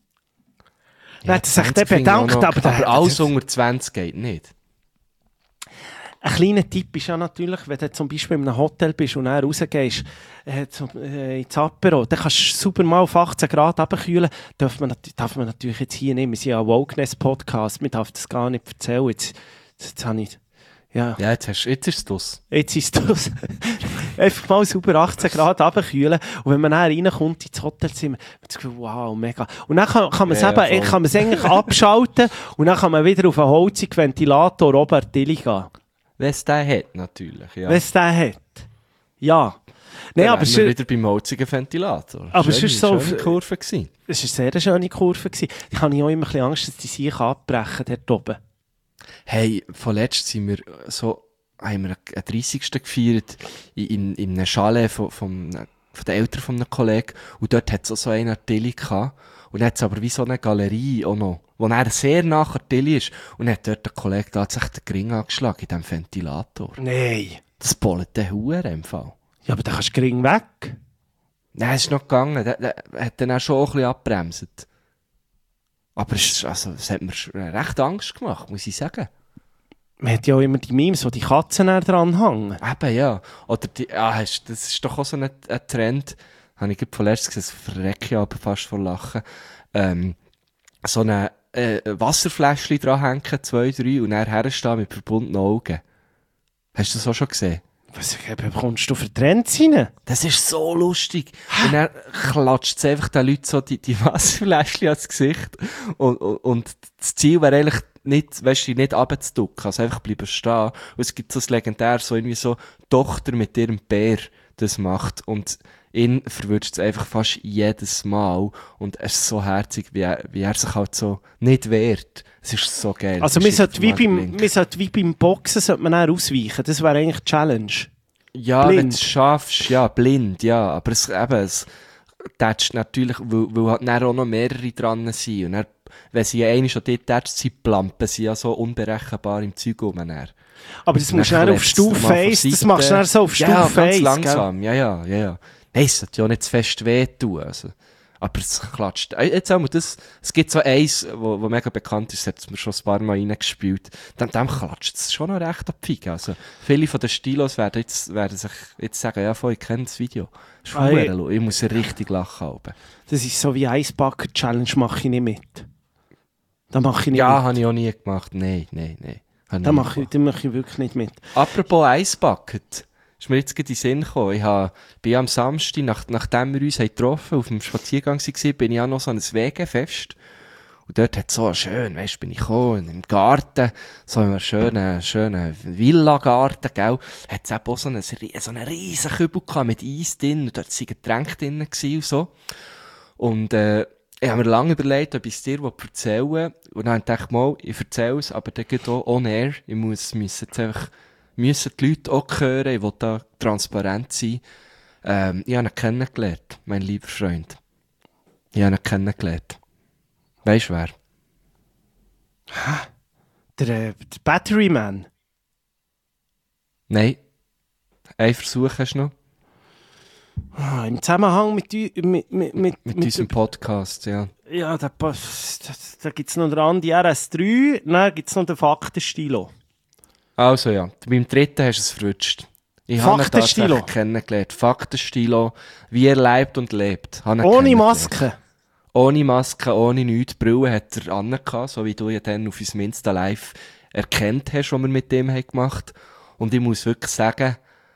Dann hat er sich 20 dann finde ich auch bedankt, noch- aber aber alles unter 20 geht nicht. ein kleiner Tipp ist ja natürlich, wenn du zum Beispiel in einem Hotel bist und dann rausgehst ins Apero, dann kannst du super mal auf 18 Grad abkühlen. Darf man natürlich jetzt hier nicht. Wir sind ja ein Wokeness-Podcast, man darf das gar nicht erzählen. Jetzt habe ich... Ja, Ja, jetzt ist es das. jetzt ist das. Einfach mal sauber 18 Grad runterkühlen. Und wenn man dann reinkommt ins Hotelzimmer, hat man das Gefühl, wow, mega. Und dann kann man es eigentlich abschalten und dann kann man wieder auf einen holzigen Ventilator oben an die Tilly gehen. Wenn es den hat, natürlich, ja. Wenn es den hat. Ja. Nein, aber wir wieder beim holzigen Ventilator. Aber es ist so schöne Kurve gewesen. Es war eine sehr schöne Kurve gewesen. Da habe ich auch immer ein bisschen Angst, dass die sich abbrechen dort oben. Hey, vorletzt haben wir einen 30. gefeiert in einem Chalet von den Eltern von einem Kollegen. Und dort hat es auch so eine Tilly gehabt. Und dann hat es aber wie so eine Galerie auch noch, wo er sehr nach der Tilly ist. Und dann hat dort der Kollege tatsächlich den Ring angeschlagen in diesem Ventilator. Nein. Das bollet den Huren im Fall. Ja, aber dann kannst du gering weg. Nein, es ist noch gegangen. Der hat dann auch schon ein bisschen abbremset. Aber es hat mir recht Angst gemacht, muss ich sagen. Man hat ja auch immer die Memes, wo die Katzen dran hängen. Eben, ja. Oder das ist doch auch so ein Trend. Habe ich von letztem gesehen, das verrecke ich aber fast vor Lachen. So ein Wasserfläschchen dranhängen, 2, 3, und dann herstehen mit verbundenen Augen. Hast du das auch schon gesehen? Was bekommst du für Trends rein? Das ist so lustig. Und dann klatscht es einfach den Leuten so die Wasserfläschchen ans Gesicht. Und das Ziel wäre eigentlich nicht runterzuducken, also einfach bleiben stehen. Und es gibt so das Legendär, so irgendwie so Tochter mit ihrem Bär das macht. Und ihn verwünscht es einfach fast jedes Mal. Und es ist so herzig, wie er sich halt so nicht wehrt. Es ist so geil. Also man sollte wie beim Boxen sollte man dann ausweichen. Das wäre eigentlich die Challenge. Ja, blind. wenn du es schaffst, ja, blind, ja. Aber es tätscht natürlich, weil halt dann auch noch mehrere dran sind. Und dann, wenn sie einmal schon dort tätscht, sind Plampen sie ja so unberechenbar im Zeug rum. Aber das musst du dann auf Stufe 1, das machst du dann so auf Stufe 1. Ja, ganz langsam, ja. Nein, es sollte ja nicht zu fest wehtun, also. Aber es klatscht. Jetzt haben wir das, es gibt so eins, wo mega bekannt ist, das hat mir schon ein paar Mal reingespielt. Dem klatscht es schon noch recht ab die Fiege. Also, viele von den Stilos werden sich jetzt sagen, ja, voll, ich kenne das Video. Das ist ich muss richtig lachen haben. Das ist so wie Ice Bucket Challenge, mache ich nicht mit. Da mache ich nicht mit. Ja, habe ich auch nie gemacht. Nein. Da mache ich wirklich nicht mit. Apropos Ice Bucket. Ist mir jetzt gerade in den Sinn gekommen. Bin am Samstag, nachdem wir uns getroffen haben, auf dem Spaziergang waren, bin ich auch noch so an ein Wegefest. Und dort hat so schön, bin ich gekommen, im Garten, so einen schönen Villagarten, gell, hat es auch so einen riesen Kübel gehabt mit Eis drin, und dort waren Getränke drin und so. Und, ich habe mir lange überlegt, ob ich es dir erzählen will. Und dann dachte ich mal, ich erzähle es, aber dann geht auch on air. Müssen die Leute auch hören, ich will da transparent sein. Ich habe ihn kennengelernt, mein lieber Freund. Ich habe ihn kennengelernt. Weisst du wer? Der Battery Man? Nein. Einen Versuch hast du noch? Im Zusammenhang mit unserem Podcast, ja. Ja, da gibt es noch den Andi RS3, dann gibt es noch den Faktenstilo. Also ja, beim dritten hast du es verwünscht. Ich habe ihn tatsächlich kennengelernt. Faktenstilo, wie er lebt und lebt. Ohne Maske? Ohne Maske, ohne nichts. Die Brille hat er angehabt, so wie du ja dann auf unserem Insta-Live erkannt hast, was wir mit dem haben gemacht. Und ich muss wirklich sagen,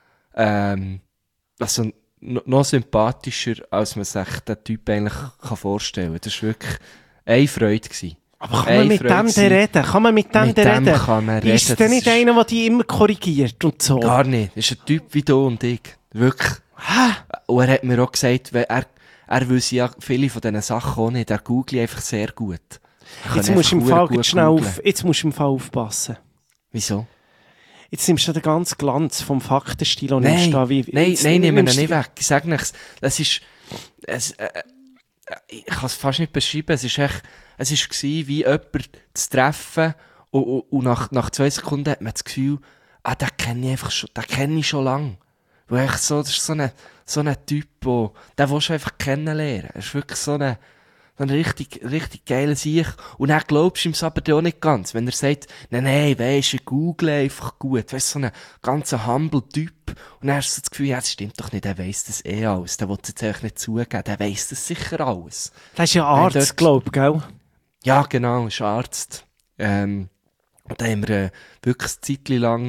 also noch sympathischer, als man sich den Typ eigentlich vorstellen kann. Das war wirklich eine Freude gewesen. Aber kann man mit dem reden? Kann man mit dem reden? Ist es denn nicht einer, der die immer korrigiert und so? Gar nicht. Das ist ein Typ wie du und ich. Wirklich. Und er hat mir auch gesagt, er wüsste ja viele von diesen Sachen auch nicht. Er googelt einfach sehr gut. Jetzt musst du im Fall aufpassen. Wieso? Jetzt nimmst du den ganzen Glanz vom Faktenstil und nimm ihn nicht weg. Ich sage nichts. Ich kann es fast nicht beschreiben. Es war wie jemand zu treffen und nach 2 Sekunden hat man das Gefühl, den kenne ich schon lange. Weil das ist so ein Typ, den willst du einfach kennenlernen. Er ist wirklich so ein richtig geiler Sieg. Und dann glaubst du ihm aber auch nicht ganz. Wenn er sagt, nein, weisst, ich google einfach gut. Weisst, so ein ganz humble Typ. Und dann hast du das Gefühl, ja, das stimmt doch nicht, der weiss das alles. Der will es jetzt einfach nicht zugeben. Der weiss das sicher alles. Das ist ja Arzt, glaub ich, gell? Ja, genau, ist Arzt. Und da haben wir wirklich eine Zeit lang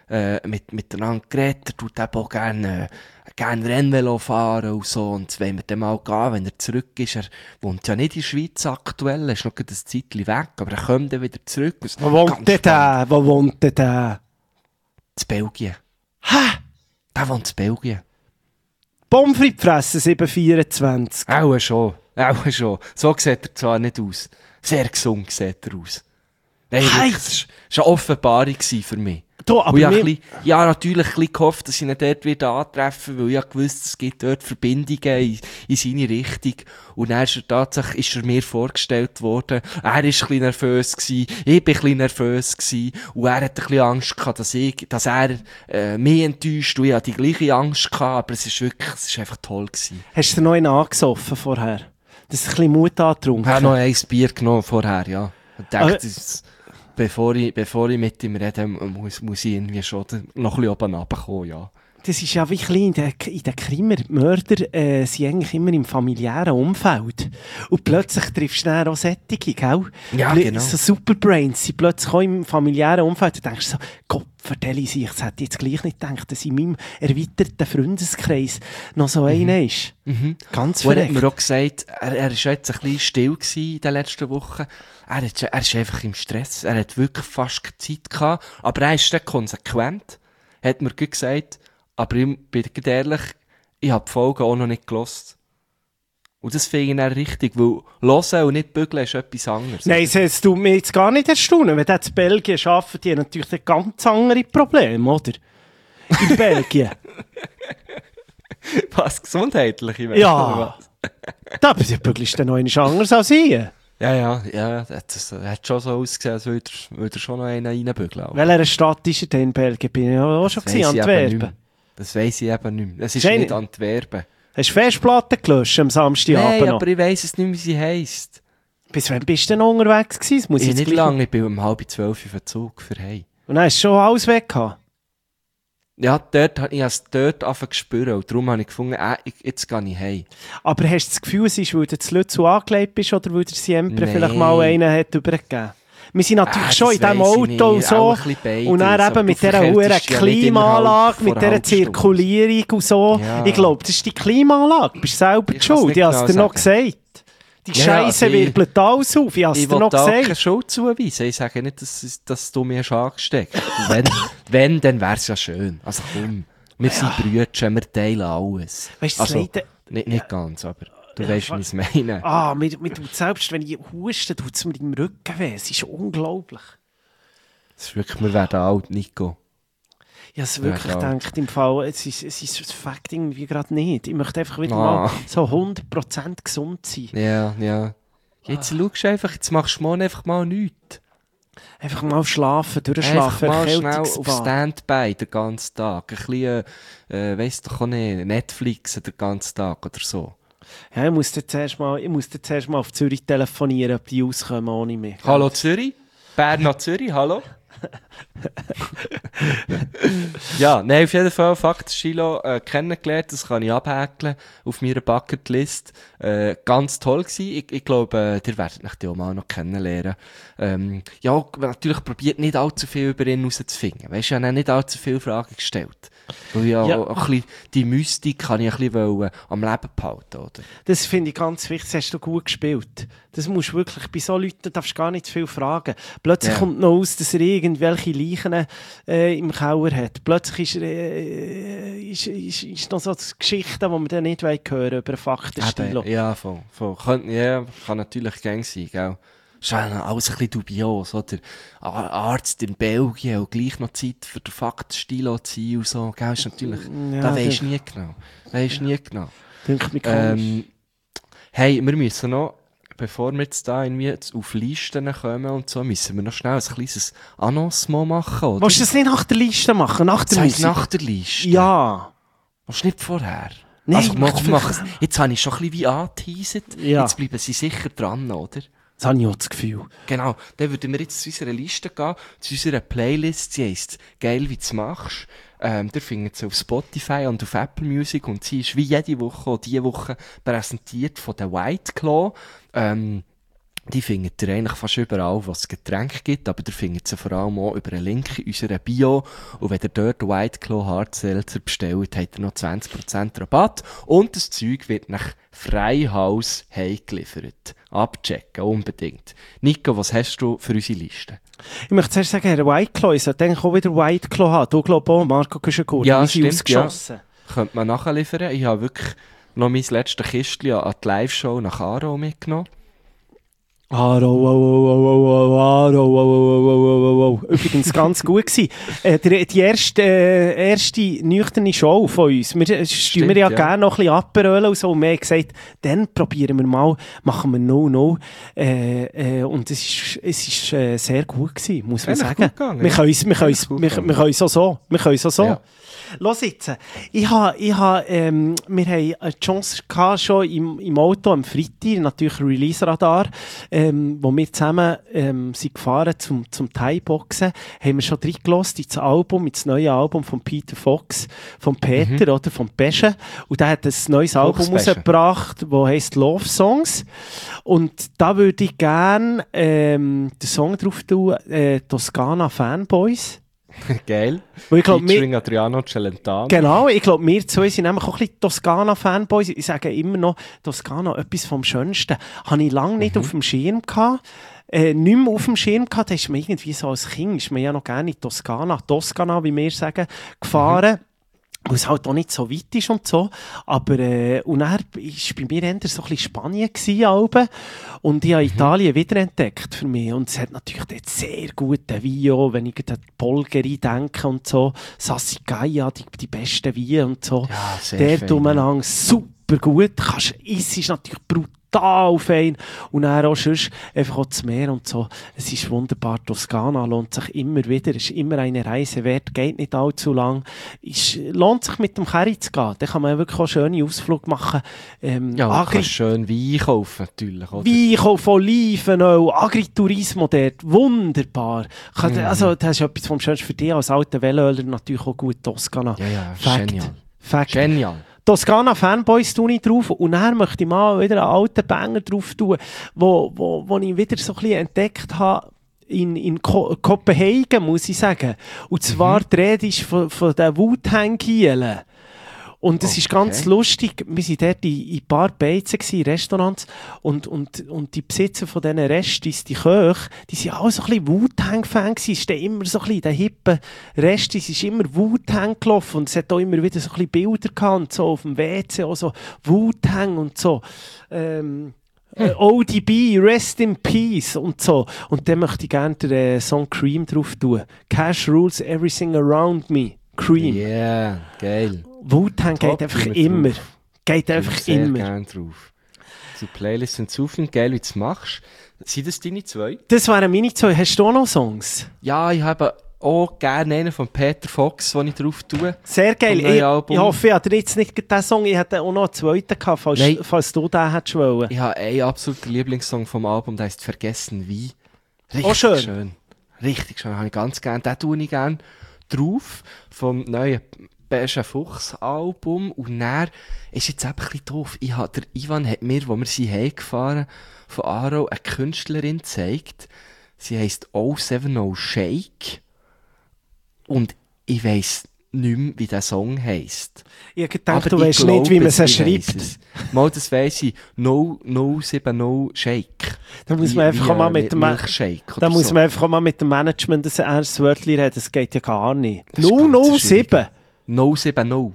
miteinander geredet, er tut eben auch gerne Rennvelo fahren und so. Und wenn wir dann mal gehen, wenn er zurück ist, er wohnt ja nicht in der Schweiz aktuell, er ist noch ein Zeitchen weg, aber er kommt dann wieder zurück. Wo wohnt denn der? Wo wohnt denn der? In Belgien. Hä? Der wohnt in Belgien. Pommes frites fressen, 724. Auch schon. So sieht er zwar nicht aus. Sehr gesund sieht er aus. Nein, wirklich, das war eine Offenbarung für mich. Du, aber ich habe natürlich ein bisschen gehofft, dass ich ihn dort wieder antreffen, weil ich gewusst, es gibt dort Verbindungen in seine Richtung. Und dann ist er mir vorgestellt worden. Er war ein bisschen nervös gewesen, ich war ein bisschen nervös gewesen. Und er hat ein bisschen Angst gehabt, dass er mich enttäuscht. Und ich hatte die gleiche Angst gehabt, aber es ist einfach toll gewesen. Hast du dir noch einen angesoffen vorher? Das ist ein bisschen Mut angetrunken. Ich habe noch ein Bier genommen vorher, ja. Und dachte, bevor ich mit ihm rede, muss ich irgendwie schon noch ein bisschen oben runterkommen, ja. Das ist ja wie in den Krimer. Die Mörder sind eigentlich immer im familiären Umfeld. Und plötzlich triffst du dann auch Sättige, gell? Ja, genau. So Superbrains sind plötzlich auch im familiären Umfeld. Du denkst so, Gott, vertelle ich das hätte ich jetzt gleich nicht gedacht, dass in meinem erweiterten Freundeskreis noch so einer ist. Mhm. Ganz verrückt. verrückt. Er hat mir auch gesagt, er war jetzt ein bisschen still gewesen in den letzten Wochen. Er ist einfach im Stress. Er hat wirklich fast keine Zeit gehabt. Aber er ist dann konsequent. Hat mir gesagt, aber ich bin ehrlich, ich habe die Folgen auch noch nicht gehört. Und das finde ich dann richtig, weil hören und nicht bügeln ist etwas anderes. Nein, das tut mir jetzt gar nicht erstaunen. Wenn die in Belgien arbeiten, die haben natürlich ein ganz andere Probleme, oder? In Belgien. Was, gesundheitlich? Ja. Da bügelst du dann noch einmal anders als ich. Ja, das hat schon so ausgesehen, als würde er schon noch einen reinbügeln. Welcher Stadt ist er denn in Belgien? Bin ich auch schon gewesen, Antwerpen. Das weiss ich eben nicht mehr. Es ist Schön. nicht Antwerpen. Hast du Festplatten gelöscht am Samstagabend Nein, noch? aber ich weiss es nicht, wie sie heisst. Bis wann bist du denn noch unterwegs gewesen? Das muss Ich jetzt nicht gleich- lange, ich bin um 11:30 auf den Zug für heim. Und dann hast du schon alles weg gehabt. Ja, ich habe es dort angefangen zu spüren und darum habe ich gefunden, jetzt gehe ich heim. Aber hast du das Gefühl, es ist, weil du zu Lützow angelegt bist oder weil der Siempre Nein. vielleicht mal einen hat übergegeben? Wir sind natürlich schon in das diesem weiss ich Auto nicht. und so. Auch ein bisschen beides. Und dann Aber eben mit du dieser hohen verkältest dich ja nicht Klimaanlage, innerhalb mit von einer dieser halben Stunde. Zirkulierung und so. Ja. Ich glaube, das ist die Klimaanlage. Du bist selber Ich die kann's schuld. nicht Ich habe es genau dir noch sagen. gesagt. Die Ja, Scheiße also ich- wirbelt alles auf. Ich habe es Ich dir will noch da auch keine gesagt. Schuld zuweisen. Ich sage nicht, dass du mir schon angesteckt hast. wenn, dann wäre es ja schön. Also komm, wir sind Brüder, wir teilen alles. Weißt du, das Also, Leiden- nicht ganz, aber du weißt, wie ich es meine. Mir tut selbst, wenn ich huste, tut es mir im Rücken weh. Es ist unglaublich. Das ist wirklich, wir werden alt, Nico. Ich habe es wirklich gedacht, im Fall, es ist das Fakt irgendwie gerade nicht. Ich möchte einfach wieder Ah. mal so 100% gesund sein. Ja. Jetzt schaust du einfach, jetzt machst du morgen einfach mal nichts. Einfach mal schlafen, Einfach durchschlafen, mal schnell auf Erkältungsbad. Standby den ganzen Tag. Ein bisschen, weiss doch auch nicht, Netflixen den ganzen Tag oder so. Ja, ich muss dann zuerst mal auf Zürich telefonieren, ob die auskommen ohne mich. Hallo Zürich? Bern nach Zürich, hallo? Ja, nein, auf jeden Fall Fakt Schilo kennengelernt, das kann ich abhäkeln auf meiner Bucketlist. Ganz toll gewesen. Ich glaube, ihr werdet mich auch mal noch kennenlernen. Ja, natürlich probiert nicht allzu viel über ihn herauszufinden. Weißt du, ich habe nicht allzu viele Fragen gestellt. Weil ja, auch ein bisschen die Mystik kann ich ein bisschen am Leben behalten, oder? Das finde ich ganz wichtig, das hast du gut gespielt. Das musst du wirklich, bei so Leuten darfst du gar nicht zu viel fragen. Plötzlich kommt noch aus, dass er irgendwelche Leichen im Keller hat. Plötzlich ist noch so Geschichten, die wir dann nicht hören wollen, über einen Faktenstilo. Ja, voll. Kann natürlich gern sein, gell? Das ist alles ein bisschen dubios, oder? Arzt in Belgien und gleich noch Zeit für den Faktenstilo zu sein und so, gell? Ist natürlich, Ja, da weisst du nie genau. Denke mich komisch. Hey, wir müssen noch, bevor wir jetzt da irgendwie auf Listen kommen und so, müssen wir noch schnell ein kleines Annoncement machen, oder? Willst du das nicht nach der Liste machen? Nach der Sag Musik? nach der Liste? Ja. Willst du nicht vorher? Nein, Also, ich möchte mach wirklich- es. Jetzt habe ich schon ein bisschen wie angeteasert. Ja. Jetzt bleiben sie sicher dran, oder? Das habe ich auch das Gefühl. Genau, dann würden wir jetzt zu unserer Liste gehen, zu unserer Playlist, sie heisst «Geil, wie du's machst». Ihr findet sie auf Spotify und auf Apple Music und sie ist wie jede Woche, auch diese Woche, präsentiert von der White Claw. Die findet ihr eigentlich fast überall, wo es Getränke gibt, aber ihr findet sie vor allem auch über einen Link in unserer Bio. Und wenn ihr dort White Claw Hard Seltzer bestellt, habt ihr noch 20% Rabatt. Und das Zeug wird nach Freihaus heimgeliefert. Abchecken, unbedingt. Nico, was hast du für unsere Liste? Ich möchte zuerst sagen, Herr White Claw, ich sollte eigentlich auch wieder White Claw haben. Du glaubst auch, Marco Küschenkur, ja, stimmt, ausgeschossen. Ja. Könnte man nachliefern. Ich habe wirklich noch mein letztes Kistchen an die Live-Show nach Aarau mitgenommen. Übrigens ganz gut gewesen. Die erste nüchterne Show von uns. Wir stehen ja gerne noch ein bisschen Aperol und so. Und wir haben gesagt, dann probieren wir mal, machen wir No. Und es ist sehr gut gewesen, muss man sagen. Wir können es auch so. Ja. Los jetzt. Wir haben eine Chance gehabt, schon im Auto am Freitag, natürlich Release-Radar, wo wir zusammen sind gefahren zum Thai-Boxen, haben wir schon reingelassen ins Album, ins neue Album von Peter Fox, von Peter, oder von Pesche. Und der hat ein neues Album rausgebracht, das heisst Love Songs. Und da würde ich gerne den Song drauf tun, Toskana Fanboys. Geil. Featuring Adriano Celentano. Genau, ich glaube, wir zwei sind nämlich auch ein bisschen Toskana-Fanboys. Ich sage immer noch, Toskana, etwas vom Schönsten. Habe ich lange nicht auf dem Schirm gehabt. Nicht mehr auf dem Schirm gehabt. Da ist man irgendwie so als Kind, ist man ja noch gerne in Toskana, wie wir sagen, gefahren. Weil es halt auch nicht so weit ist und so. Aber, und dann war bei mir eher so ein bisschen Spanien gewesen, und ich habe Italien wiederentdeckt für mich. Und es hat natürlich dort sehr gute Weine, wenn ich an Polgeri denke und so. Sassicaia, die besten Weine und so. Ja, sehr dort umeinander super gut. Es ist natürlich brutal fein. Und dann auch sonst einfach auch das Meer und so. Es ist wunderbar. Toskana lohnt sich immer wieder. Es ist immer eine Reise wert. Geht nicht allzu lang. Lohnt sich mit dem Kerry zu gehen. Da kann man wirklich auch einen schönen Ausflug machen. Ja, du kannst schön Wein kaufen, natürlich. Oder? Wein kaufen, Olivenöl, Agriturismo dort. Wunderbar. Also, das ist etwas vom Schönsten für dich als alter Veloöler. Natürlich auch gut Toskana. Ja, genial. Toskana Fanboys tue ich drauf und dann möchte ich mal wieder einen alten Banger drauf tun, wo ich wieder so ein bisschen entdeckt habe in Kopenhagen, muss ich sagen. Und zwar die Rede ist von den Wu-Tang-Gielen. Und es ist ganz lustig, wir waren dort in ein paar Beizen, Restaurants, und die Besitzer von diesen Restis, die Köche, die waren auch so ein bisschen Wu-Tang-Fan gewesen. Es ist dann immer so ein bisschen, der hippe Restis ist immer Wu-Tang gelaufen und es hat auch immer wieder so ein bisschen Bilder gehabt und so auf dem WC, auch so Wu-Tang und so. ODB, Rest in Peace und so. Und dann möchte ich gerne den Song Cream drauf tun. Cash rules everything around me. Cream. Yeah, geil. Wu-Tang geht einfach immer. Geht einfach sehr immer. Gerne drauf. Die Playlist hinzufügen, geil, wie du es machst. Sind das deine zwei? Das wären meine zwei. Hast du auch noch Songs? Ja, ich habe auch gerne einen von Peter Fox, den ich drauf tue. Sehr geil. Ich hoffe, ich hatte jetzt nicht den Song, ich hätte auch noch einen zweiten gehabt, falls du den hättest wollen. Ich habe einen absoluten Lieblingssong vom Album, der heißt Vergessen wie. Richtig schön. Richtig schön, habe ich ganz gerne. Den tue ich gerne drauf, vom neuen Beige Fuchs Album. Und dann ist jetzt eben ein bisschen doof. Der Ivan hat mir, wo wir sie heimgefahren von Aarau, eine Künstlerin gezeigt. Sie heisst 070 Shake. Und ich weiss nicht mehr, wie der Song heisst. Ich dachte, du weisst nicht, wie man es schreibt. Mal, das weiss ich. 070 Shake. Da muss man einfach auch mal mit dem Management ein erstes Wörtchen reden. Das geht ja gar nicht. 007. 070.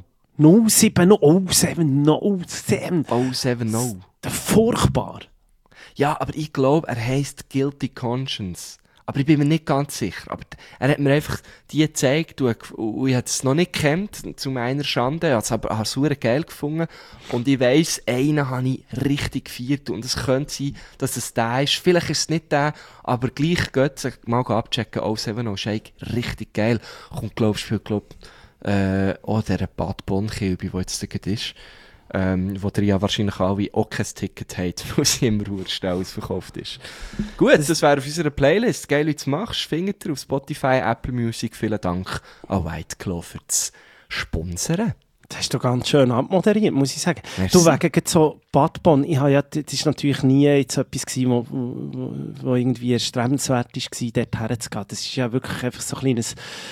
070. Furchtbar. Ja, aber ich glaube, er heisst Guilty Conscience. Aber ich bin mir nicht ganz sicher. Aber er hat mir einfach die gezeigt und ich habe es noch nicht gekannt, zu meiner Schande. Ich habe es aber super geil gefunden. Und ich weiss, einen habe ich richtig gefeiert. Und es könnte sein, dass es der ist. Vielleicht ist es nicht der, aber gleich geht es mal abchecken. 070 Shake, richtig geil. Kommt, spielt auch der Bad Bonn-Kilby, der jetzt da ist. Wo ihr ja wahrscheinlich alle auch kein Ticket habt, weil sie immer schnell ausverkauft ist. Gut, das wäre auf unserer Playlist. Geil, wie du es machst. Findet ihr auf Spotify, Apple Music. Vielen Dank an White Claw für das Sponsoren. Das hast du ganz schön abmoderiert, muss ich sagen. Merci. Du, wegen so Bad Bonn, ich habe ja, das war natürlich nie jetzt etwas gewesen, wo irgendwie erstrebenswert war, dort herzugehen. Das ist ja wirklich einfach so ein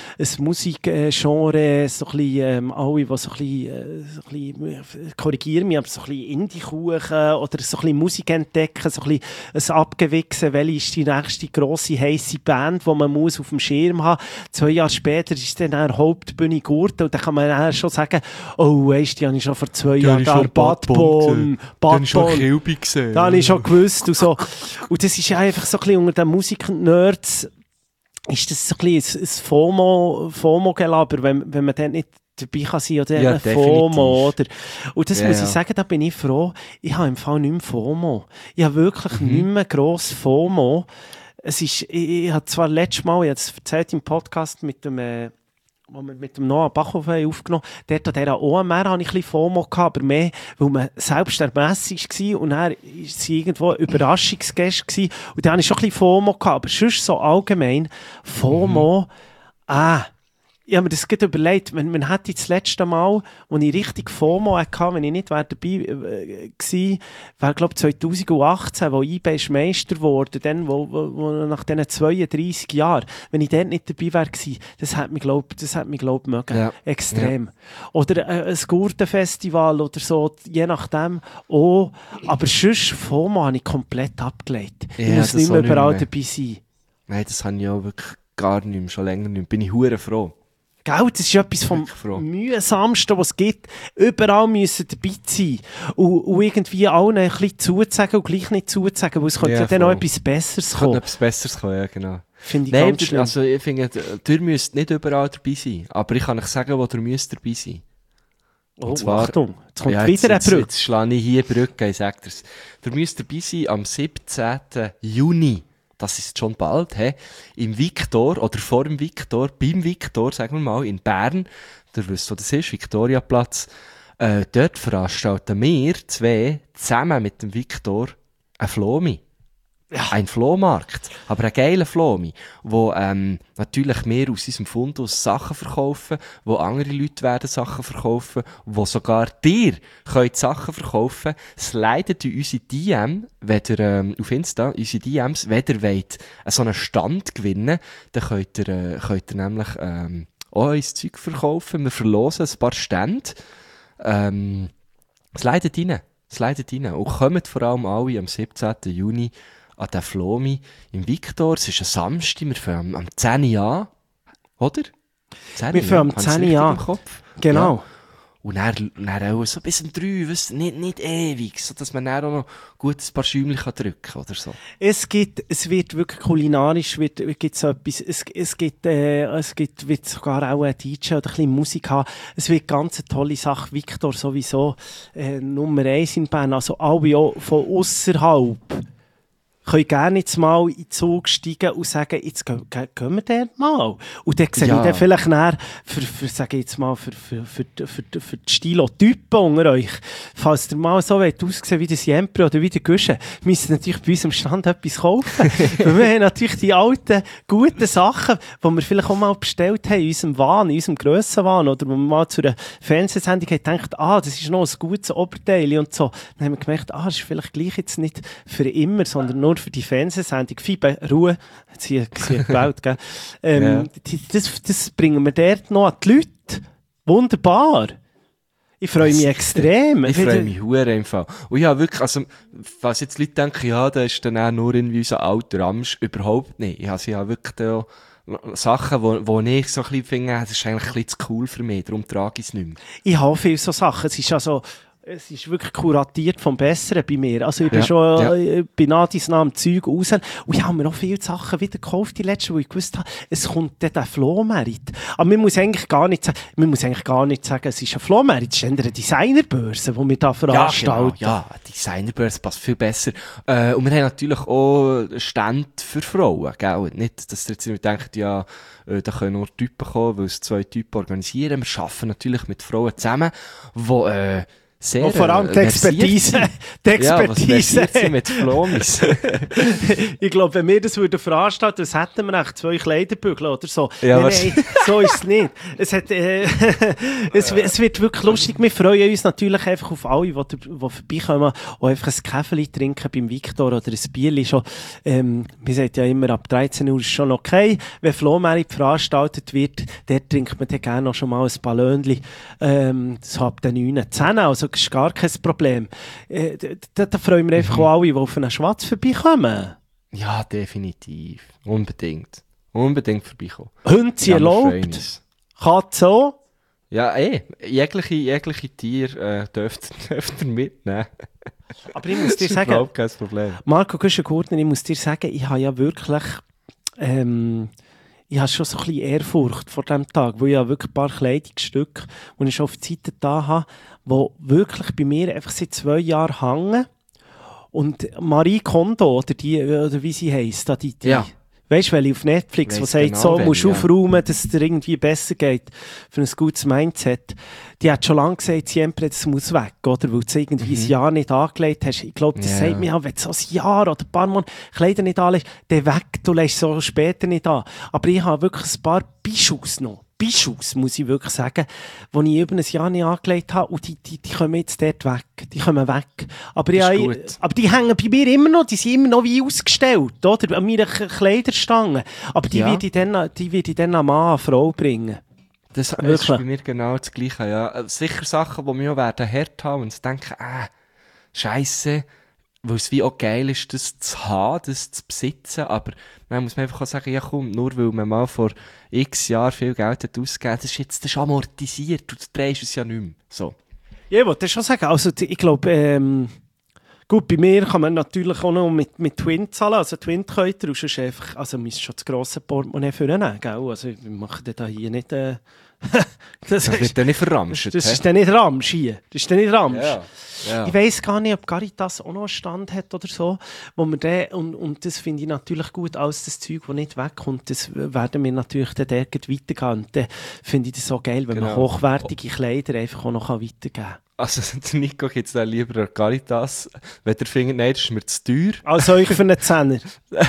Musikgenre, so ein bisschen, alle, die so ein bisschen, korrigiere mich, aber so ein bisschen Indie-Kuchen oder so ein bisschen Musik entdecken, so ein bisschen ein Abgewichsen, welche ist die nächste grosse, heisse Band, die man muss auf dem Schirm haben. 2 Jahre später ist dann eine Hauptbühne Gurten und dann kann man dann schon sagen, oh, weisst, die habe ich schon vor 2 Jahren gegeben. Bad Bonn. Da habe ich schon Kilby gesehen. Da habe ich schon gewusst. Und, so. Und das ist ja einfach so ein bisschen unter den Musik-Nerds ist das so ein bisschen ein FOMO-Gelaber, wenn man dann nicht dabei kann sein oder Ja, FOMO. Oder? Und das Ja, muss ich ja. sagen, da bin ich froh. Ich habe im Fall nicht mehr FOMO. Ich habe wirklich nicht mehr gross FOMO. Es ist, ich habe zwar letztes Mal, ich habe es erzählt im Podcast mit dem, wo wir mit dem Noah Bachhofen aufgenommen haben, dort an dieser OMR hatte ich ein bisschen FOMO gehabt, aber mehr, weil man selbst der Messe war und er war irgendwo Überraschungsgäste gewesen, und da hatte ich schon ein bisschen FOMO gehabt, aber sonst so allgemein, FOMO, ich habe mir das gerade überlegt, man hätte das letzte Mal, als ich richtig FOMO hatte, wenn ich nicht dabei gewesen wäre, glaube ich, 2018, wo eBay ist Meister wurde, dann, wo nach diesen 32 Jahren, wenn ich dort nicht dabei wäre gewesen, das hat mich, glaube ich, mögen. Ja. Extrem. Ja. Oder ein Gurtenfestival oder so, je nachdem. Oh, aber sonst FOMO habe ich komplett abgelegt. Ja, ich muss das nicht mehr auch nicht überall mehr. dabei sein. Nein, das habe ich auch wirklich gar nicht mehr, schon länger nicht mehr. Bin ich hure froh. Gell, das ist etwas vom Wirklich froh. mühsamsten, was es gibt. Überall müssen dabei sein. Und irgendwie allen ein bisschen zuzusagen und gleich nicht zuzusagen, weil es könnte Ja, ja dann noch voll. etwas Besseres Es könnte kommen. noch etwas Besseres kommen, ja, genau. Finde ich Nein, ganz schlimm. also ich finde, ihr müsst nicht überall dabei sein. Aber ich kann euch sagen, wo ihr müsst dabei sein. Oh, zwar- Achtung, jetzt kommt Ja, wieder eine Brücke. Jetzt schlage ich hier Brücke, ich sage dir's. Ihr müsst dabei sein am 17. Juni. Das ist schon bald, im Victor, oder vor dem Victor, beim Victor, sagen wir mal, in Bern. Ihr wisst, wo das ist, Viktoriaplatz. Dort veranstalten wir 2 zusammen mit dem Victor ein Flomi. Ja. Ein Flohmarkt. Aber ein geiler Flomi, wo natürlich wir aus unserem Fundus Sachen verkaufen, wo andere Leute werden Sachen verkaufen, wo sogar dir könnt Sachen verkaufen. Slidet in unsere DM, wenn ihr auf Insta, unsere DMs, wenn ihr wollt, so einen Stand gewinnen, dann könnt ihr nämlich auch unser Zeug verkaufen. Wir verlosen ein paar Stände. Slidet rein. Und kommt vor allem alle am 17. Juni an den Flomi im Victor. Es ist ein Samstag, wir fangen am 10 Uhr an. Oder? 10 Wir fangen am Habe ich's 10 Uhr richtig an. im Kopf? Genau. Ja. Und dann auch so bis um 3, weißt, nicht ewig, so dass man dann auch noch gut ein paar Schäumchen drücken kann oder so. Es wird wirklich kulinarisch, gibt so etwas, wird sogar auch ein DJ oder ein bisschen Musik haben. Es wird ganz eine tolle Sache. Victor sowieso, Nummer 1 in Bern. Also alle auch von ausserhalb können gerne jetzt mal in den Zug steigen und sagen, jetzt gehen wir dort mal. Und dann sehe ich dann vielleicht näher sage ich jetzt mal, für die Stilotypen unter euch, falls ihr mal so wollt aussehen wie der Siempre oder wie der Gusche, müsst ihr natürlich bei uns am Stand etwas kaufen. Weil wir haben natürlich die alten, guten Sachen, die wir vielleicht auch mal bestellt haben in unserem Wahn, in unserem Grössenwahn, oder wo wir mal zu einer Fernsehsendung haben gedacht, das ist noch ein gutes Oberteil und so. Dann haben wir gemerkt, das ist vielleicht gleich jetzt nicht für immer, sondern nur für die Fernsehsendung. Fibe, Ruhe, jetzt hier gewählt, gell? Ja. Das bringen wir dort noch an die Leute. Wunderbar. Ich freue mich extrem. Ich freue mich hure im Fall. Und ja, wirklich, also, falls jetzt Leute denken, ja, da ist dann auch nur irgendwie unser alter Ramsch, überhaupt nicht. Ich habe ja wirklich da Sachen, wo ich so ein bisschen finde, das ist eigentlich ein bisschen zu cool für mich, darum trage ich es nicht mehr. Ich habe viele so Sachen. Es ist wirklich kuratiert vom Besseren bei mir. Also ich bin bei Nadis Namen Zeug raus. Und ich habe mir noch viele Sachen wieder gekauft, die letzten, wo ich gewusst habe, es kommt dann der Flohmarkt. Aber man muss eigentlich gar nicht sagen, es ist ein Flohmarkt, es ist eher eine Designerbörse, die wir da veranstalten. Ja, Designerbörse passt viel besser. Und wir haben natürlich auch Stände für Frauen, gell? Nicht, dass ihr jetzt nicht denkt, ja, da können nur Typen kommen, weil es 2 Typen organisieren. Wir arbeiten natürlich mit Frauen zusammen, die sehr Und vor allem die Expertise. Die Expertise. Ja, was sie mit Flomis? Ich glaube, wenn wir das würden veranstalten, das hätten wir echt 2 Kleiderbügel oder so. Ja, Nein, so ist es nicht. Es wird wirklich lustig. Wir freuen uns natürlich einfach auf alle, die vorbeikommen und einfach ein Käffeli trinken beim Victor oder ein Bierli schon. Wir sagen ja immer, ab 13 Uhr ist schon okay. Wenn Flohmarkt veranstaltet wird, dort trinkt man dann gerne noch schon mal ein Ballönchen. So ab den 9, 10. Also, das ist gar kein Problem. Da freuen wir einfach auch alle, die auf einen Schwatz vorbeikommen. Ja, definitiv. Unbedingt. Unbedingt vorbeikommen. Hunde sind erlaubt. Katze auch. Ja, jegliche Tiere dürft ihr mitnehmen. Aber ich muss dir Das ist sagen, überhaupt kein Problem. Marco Güschen-Gurtner, ich muss dir sagen, ich habe ja wirklich, ich habe schon so ein bisschen Ehrfurcht vor diesem Tag, wo ich ja wirklich ein paar Kleidungsstücke, die ich schon auf die Seite da habe, die wirklich bei mir einfach seit 2 Jahren hängen. Und Marie Kondo, oder wie sie heisst, die Ja. Weißt du, weil ich auf Netflix, die Weiss sagt, genau, so wen, musst du ja. aufräumen, dass es dir irgendwie besser geht, für ein gutes Mindset. Die hat schon lange gesagt, siempre, das muss weg, oder? Weil du es irgendwie ein Jahr nicht angelegt hast. Ich glaube, das sagt mir ja, wenn du so ein Jahr oder ein paar Monate Kleider nicht anlegst, dann weg, du lässt es so später nicht an. Aber ich habe wirklich ein paar Bischus noch. Bischus, muss ich wirklich sagen, die ich über ein Jahr nicht angelegt habe, und die kommen jetzt dort weg. Die kommen weg. Aber, aber die hängen bei mir immer noch, die sind immer noch wie ausgestellt, oder? An meiner Kleiderstange. Aber die werde ich dann an Mann, an Frau bringen. Das ist bei mir genau das Gleiche, ja. Sicher Sachen, die mich auch werden hart haben und denken, Scheisse, weil es wie auch geil ist, das zu haben, das zu besitzen, aber man muss einfach auch sagen, ja komm, nur weil man mal vor x Jahren viel Geld hat ausgegeben, das ist amortisiert und du drehst es ja nicht mehr. So. Ja, ich wollte schon sagen, also ich glaube, gut, bei mir kann man natürlich auch noch mit Twin zahlen, also Twin-Käuter, und sonst einfach, also man muss schon das grosse Portemonnaie vornehmen, gell? Also wir machen da hier nicht, das wird dann nicht verramscht. Das ist dann nicht Ramsch hier. Das ist dann nicht Ramsch. Ja. Ich weiss gar nicht, ob Caritas auch noch einen Stand hat oder so, wo man und das finde ich natürlich gut, alles das Zeug, das nicht wegkommt, das werden wir natürlich dann dort weitergehen. Und dann finde ich das so geil, wenn man hochwertige Kleider einfach auch noch weitergeben kann. Also der Nico gibt es dann lieber an Caritas, wenn der findet, nein, das ist mir zu teuer. Also euch für einen Zehner.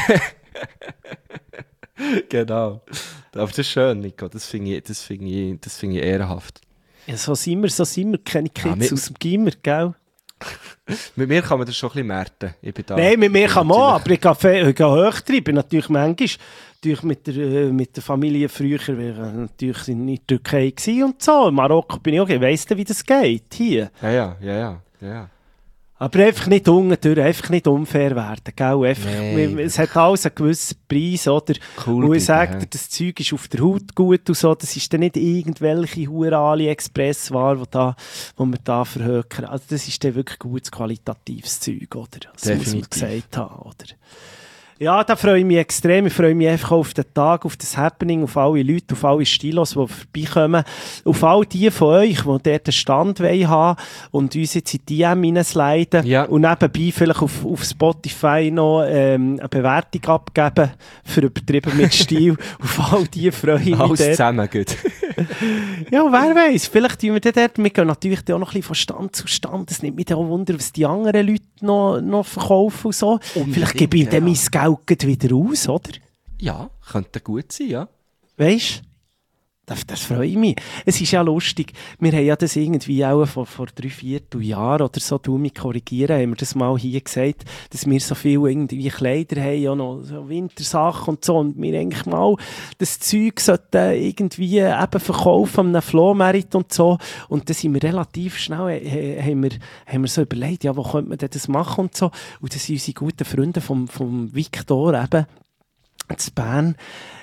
Genau. Aber das ist schön, Nico. Das finde ich ehrenhaft. Ja, so sind wir. Keine Kids aus dem Gimmer, gell? Mit mir kann man das schon ein bisschen merken. Ich bin da. Nein, mit mir kann man, aber ich gehe hoch drin. Ich bin natürlich manchmal mit der Familie früher natürlich in der Türkei gewesen und so. In Marokko bin ich auch. Ich weiss, wie das geht hier. Ja. Aber einfach nicht unten, einfach nicht unfair werden, gell? Einfach, es hat alles einen gewissen Preis, oder? Cool, und ich sage dir, das Zeug ist auf der Haut gut und so, das ist dann nicht irgendwelche hure AliExpress-Ware, die wir da verhökern. Also das ist dann wirklich gutes, qualitatives Zeug, oder? Das muss man gesagt haben, oder? Ja, da freue ich mich extrem. Ich freue mich einfach auf den Tag, auf das Happening, auf alle Leute, auf alle Stilos, die vorbeikommen. Auf all die von euch, die dort einen Stand haben wollen und uns jetzt in die DM reinsliden. Ja. Und nebenbei vielleicht auf Spotify noch eine Bewertung abgeben für übertrieben mit Stil. Auf all die freue ich mich. Alles dort. zusammen, gut. Ja, wer weiß, vielleicht tun wir dort, wir gehen natürlich auch noch ein bisschen von Stand zu Stand. Es nimmt mich auch Wunder, was die anderen Leute noch verkaufen und so. Vielleicht gebe ich dann mein Geld wieder aus, oder? Ja, könnte gut sein, ja. Weisst du? Das freut mich. Es ist ja lustig. Wir haben ja das irgendwie auch vor 3-4 Jahren oder so, du mich korrigieren, haben wir das mal hier gesagt, dass wir so viel irgendwie Kleider haben, ja noch so Wintersachen und so, und wir eigentlich mal das Zeug sollten irgendwie eben verkaufen an einem Flohmarkt und so, und dann sind wir relativ schnell, haben wir so überlegt, ja, wo könnte man denn das machen und so, und das sind unsere guten Freunde vom Victor eben, in Bern,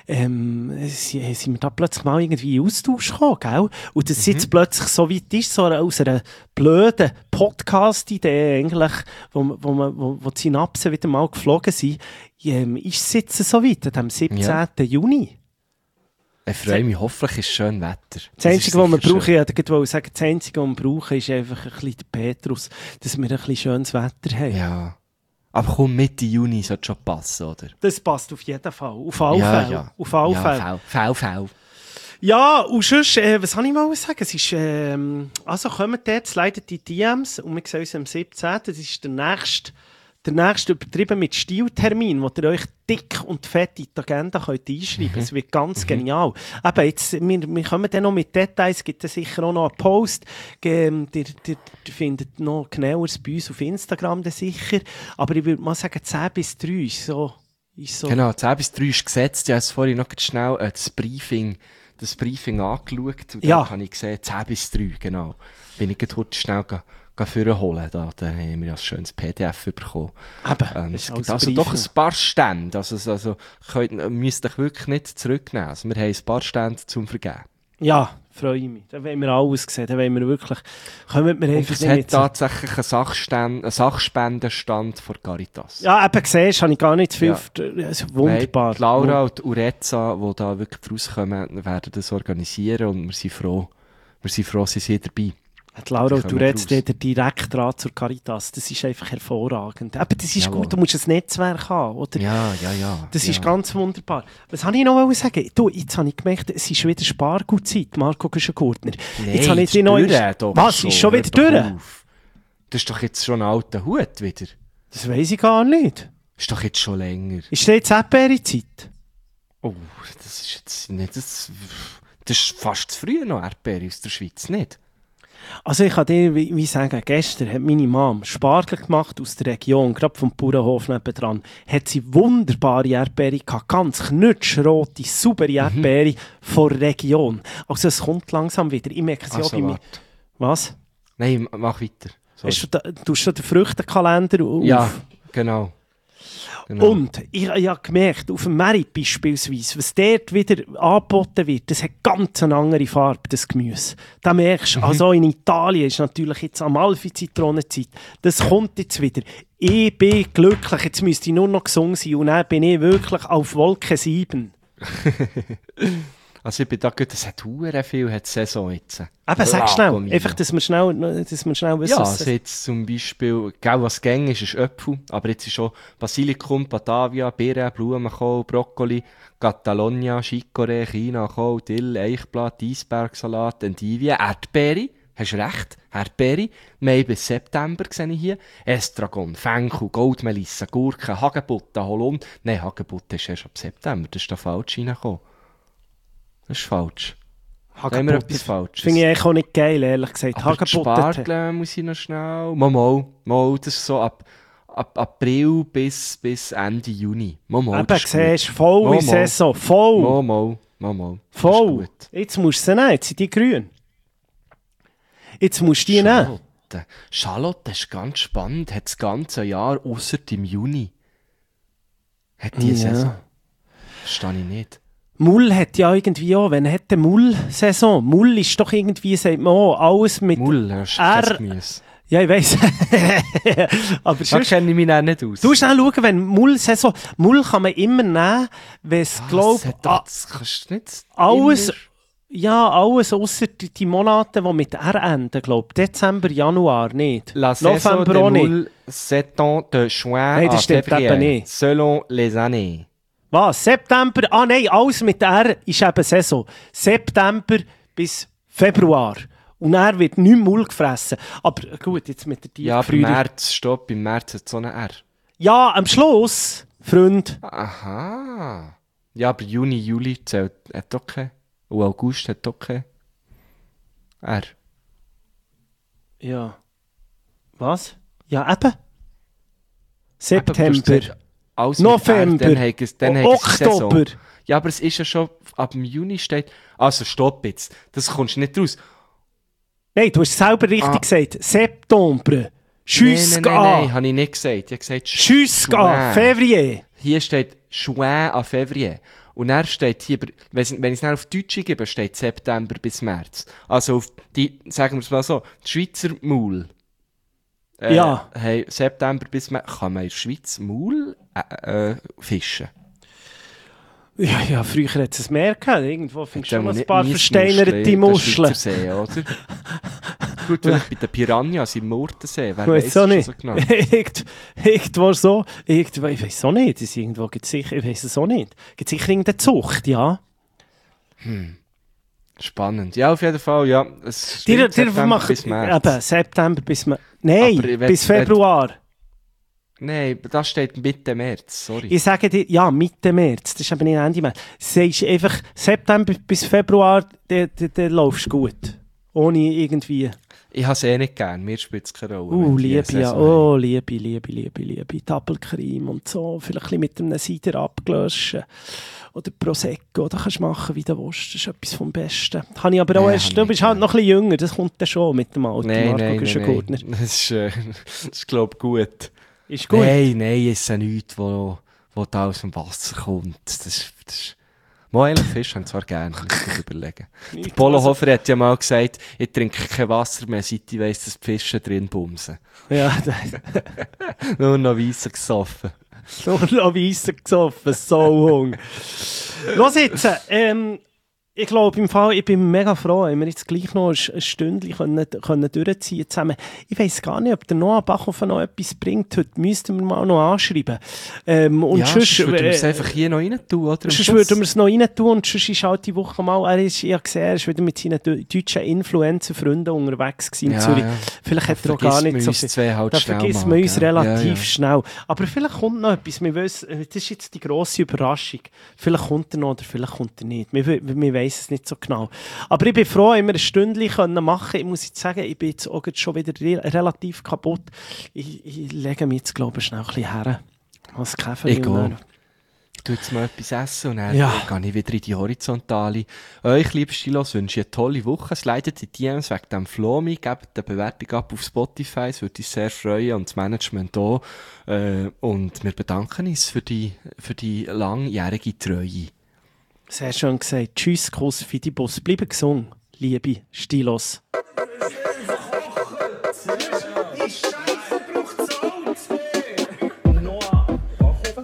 sind wir da plötzlich mal irgendwie in Austausch gekommen, gell? Und das jetzt plötzlich so weit ist, so aus einer blöden Podcast-Idee eigentlich, wo die Synapsen wieder mal geflogen sind, ist es jetzt so weit, am 17. Juni. Ich freue mich, hoffentlich ist schön Wetter. Das Einzige, was wir brauchen, ich wollte sagen, das Einzige, was wir brauchen, ist einfach ein bisschen der Petrus, dass wir ein bisschen schönes Wetter haben. Ja. Aber komm, Mitte Juni sollte schon passen, oder? Das passt auf jeden Fall. Auf alle Fälle. Ja. Auf alle Fälle. Fall. Ja, und sonst, was soll ich mal sagen? Es ist, also kommt dort, leitet die DMs und wir sehen uns am 17. Das ist der nächste übertrieben mit Stiltermin, wo ihr euch dick und fett in die Agenda könnt einschreiben könnt. Es wird ganz genial. Aber jetzt, wir kommen dann noch mit Details, es gibt dann sicher auch noch einen Post. Ihr findet noch genaueres bei uns auf Instagram dann sicher. Aber ich würde mal sagen, 10 bis 3 ist so. Genau, 10 bis 3 ist gesetzt. Ich habe vorhin noch schnell das Briefing angeschaut. Und dann habe ich gesehen, 10 bis 3, genau. Bin ich heute schnell vorholen. Da haben wir ein schönes PDF bekommen. Es gibt also doch ein paar Stände. Also müsst ihr wirklich nicht zurücknehmen. Also wir haben ein paar Stände zum Vergeben. Ja, freue ich mich. Da wollen wir alles sehen. Da wollen wir wirklich... Und es hat tatsächlich einen Sachspendenstand von Caritas. Ja, eben siehst, habe ich gar nicht zu viel... Also, wunderbar. Nein, Laura und Ureza, die da wirklich rauskommen, werden das organisieren und wir sind froh, sie sind dabei. Die Laura und Tourette, der direkt dran zur Caritas, das ist einfach hervorragend. Aber das ist gut, du musst ein Netzwerk haben, oder? Ja. Das ist ganz wunderbar. Was wollte ich noch sagen? Du, jetzt habe ich gemerkt, es ist wieder Spargutzeit, Marco Güschen-Gurtner. Nein, jetzt habe ich die neue... Was, ist schon wieder durch? Das ist doch jetzt schon ein alter Hut wieder. Das weiss ich gar nicht. Das ist doch jetzt schon länger. Ist das jetzt Erdbeere-Zeit? Oh, das ist jetzt nicht... Das ist fast zu früh noch, Erdbeere aus der Schweiz, nicht? Also ich kann dir wie sagen, gestern hat meine Mom Spargel gemacht aus der Region, gerade vom Bauernhof nebendran. Hat sie wunderbare Erdbeere gehabt, ganz knutschrote, saubere Erdbeere von der Region. Also es kommt langsam wieder. Ich merke es ja bei mir. Was? Nein, mach weiter. Du hast schon den Früchtekalender auf? Ja, genau. Und ich habe gemerkt, auf dem Merit beispielsweise, was dort wieder angeboten wird, das hat ganz eine andere Farbe, das Gemüse. Da merkst du, also in Italien ist natürlich jetzt Amalfi-Zitronenzeit, das kommt jetzt wieder. Ich bin glücklich, jetzt müsste ich nur noch gesungen sein und dann bin ich wirklich auf Wolke 7. Also ich bin da gut, es hat verdammt viel hat Saison jetzt. Aber sag schnell, einfach, dass wir schnell wissen. Ja, also jetzt zum Beispiel, was gängig ist Äpfel, aber jetzt ist schon Basilikum, Batavia, Beeren, Blumenkohl, Brokkoli, Catalonia, Chicorée, Chinakohl, Dill, Eichblatt, Eisbergsalat, Endivie, Erdbeere, hast recht, Erdbeere, Mai bis September sehe ich hier, Estragon, Fenchel, Goldmelisse, Gurken, Hagebutte, Holunder, nein, Hagebutte ist erst ab September, das ist da falsch reingekommen. Das ist falsch. Da haben wir etwas Falsches. Finde ich eigentlich auch nicht geil, ehrlich gesagt. Aber Spargel muss ich noch schnell... Mal, das ist so ab April bis Ende Juni. Mal, eben, siehst du, voll in Saison, voll. Mal. Voll. Jetzt musst du sie nehmen, jetzt sind die grün. Jetzt musst du die nehmen. Schalotte ist ganz spannend, hat das ganze Jahr, ausser im Juni. Hat die Saison? Verstehe ich nicht. Mull hat ja irgendwie auch, wenn hat der Mull-Saison? Mull ist doch irgendwie, sagt man auch, alles mit Mull, das ist Gemüse. Ja, ich weiss. Aber da kenne ich mich auch nicht aus. Du musst schauen, wenn Mull-Saison... Mull kann man immer nehmen, wenn es, glaube das kannst du nicht alles... Ja, alles ausser die Monate, die mit R enden, glaube ich. Dezember, Januar nicht. La Saison de Mull s'étend de juin à février, selon les années. Was? September? Ah nein, alles mit R ist eben Saison. September bis Februar. Und er wird nicht Mull gefressen. Aber gut, jetzt mit der Tiefkühlung. Ja, im März hat es so eine R. Ja, am Schluss, Freund. Aha. Ja, aber Juni, Juli hat okay. Und August hat okay. R. Ja. Was? Ja, eben. September. November, Oktober. Ja, aber es ist ja schon, ab dem Juni steht... Also, stopp jetzt. Das kommst du nicht raus. Nein, du hast es selber richtig gesagt. September. Jusqu'à... Nein, habe ich nicht gesagt. Ich habe gesagt... Jusqu'à Février. Hier steht Juin à Février. Und dann steht hier, wenn ich es dann auf Deutsch gebe, steht September bis März. Also auf die, sagen wir es mal so, die Schweizer Maul. Ja. Hey, September bis März. Kann man in der Schweiz Maul fischen? Ja, früher hat es mehr gehabt. Irgendwo findest du schon ein paar versteinerte Muscheln. See, oder? Gut, vielleicht bei den Piranhas im Murtensee. Wer weiß es nicht. So genau? Irgendwo so. Ich weiß auch nicht. Ich weiß es auch nicht. Gibt sicher irgendeine Zucht, ja? Spannend. Ja, auf jeden Fall, ja. Es Dir stimmt, September macht bis März. eben September bis Nein, Aber ich bis Februar. Nein, das steht Mitte März, sorry. Ich sage dir, ja, Mitte März, das ist eben nicht Ende März. Sagst einfach September bis Februar, dann laufst du gut. Ohne irgendwie... Ich habe es eh nicht gern, mir spielt es keine Rolle. Liebe, ja. Oh, Liebe. Doppelcreme und so. Vielleicht ein bisschen mit einem Cider abgelöschen. Oder Prosecco. Das kannst du machen, wie du willst. Das ist etwas vom Besten. Habe ich aber auch erst... Du bist halt noch ein bisschen jünger. Das kommt dann schon mit dem Alter. Nein. Das ist glaube ich, gut. Ist gut? Nein, es ist ja nichts, wo da aus dem Wasser kommt. Das ist mal ehrlich, Fisch haben zwar gerne, muss ich überlegen. Der Polo Hofer hat ja mal gesagt, ich trinke kein Wasser mehr, seit ich weiss, dass die Fische drin bumsen. Ja, nur noch Weisse gesoffen. Nur noch Weisse gesoffen, so Hunger. Los jetzt, ich glaube, im Fall, ich bin mega froh, wenn wir jetzt gleich noch ein Stündchen können durchziehen zusammen. Ich weiss gar nicht, ob der Noah Bachhofer noch etwas bringt. Heute müssten wir mal noch anschreiben. Und ja, sonst würden wir es einfach hier noch rein tun, oder? Sonst würden wir es noch rein tun und sonst ist halt die Woche mal, ich habe gesehen, er ist wieder mit seinen deutschen Influencer-Freunden unterwegs gewesen in Zürich. Ja. Vielleicht hat er auch gar nicht so viel. Da vergessen wir uns relativ schnell. Aber vielleicht kommt noch etwas. Wir wissen, das ist jetzt die grosse Überraschung. Vielleicht kommt er noch oder vielleicht kommt er nicht. Wir weiss es nicht so genau. Aber ich bin froh, dass wir ein Stündchen machen können. Ich muss jetzt sagen, ich bin jetzt auch schon wieder relativ kaputt. Ich lege mich jetzt, glaube ich, schnell ein bisschen her. Was Kaffee. Ich gehe. Ich tue jetzt mal etwas essen und dann gehe ich wieder in die Horizontale. Euch, liebe Stilos, wünsche ich eine tolle Woche. Slidet die DMs wegen dem Flomi, gebt eine Bewertung ab auf Spotify, es würde uns sehr freuen und das Management auch. Und wir bedanken uns für die langjährige Treue. Sehr schön gesagt. Tschüss, Kuss, Fidibus. Bleiben gesund, liebe Stilos. Die Scheiße braucht Salz. Noah, Bachhofen.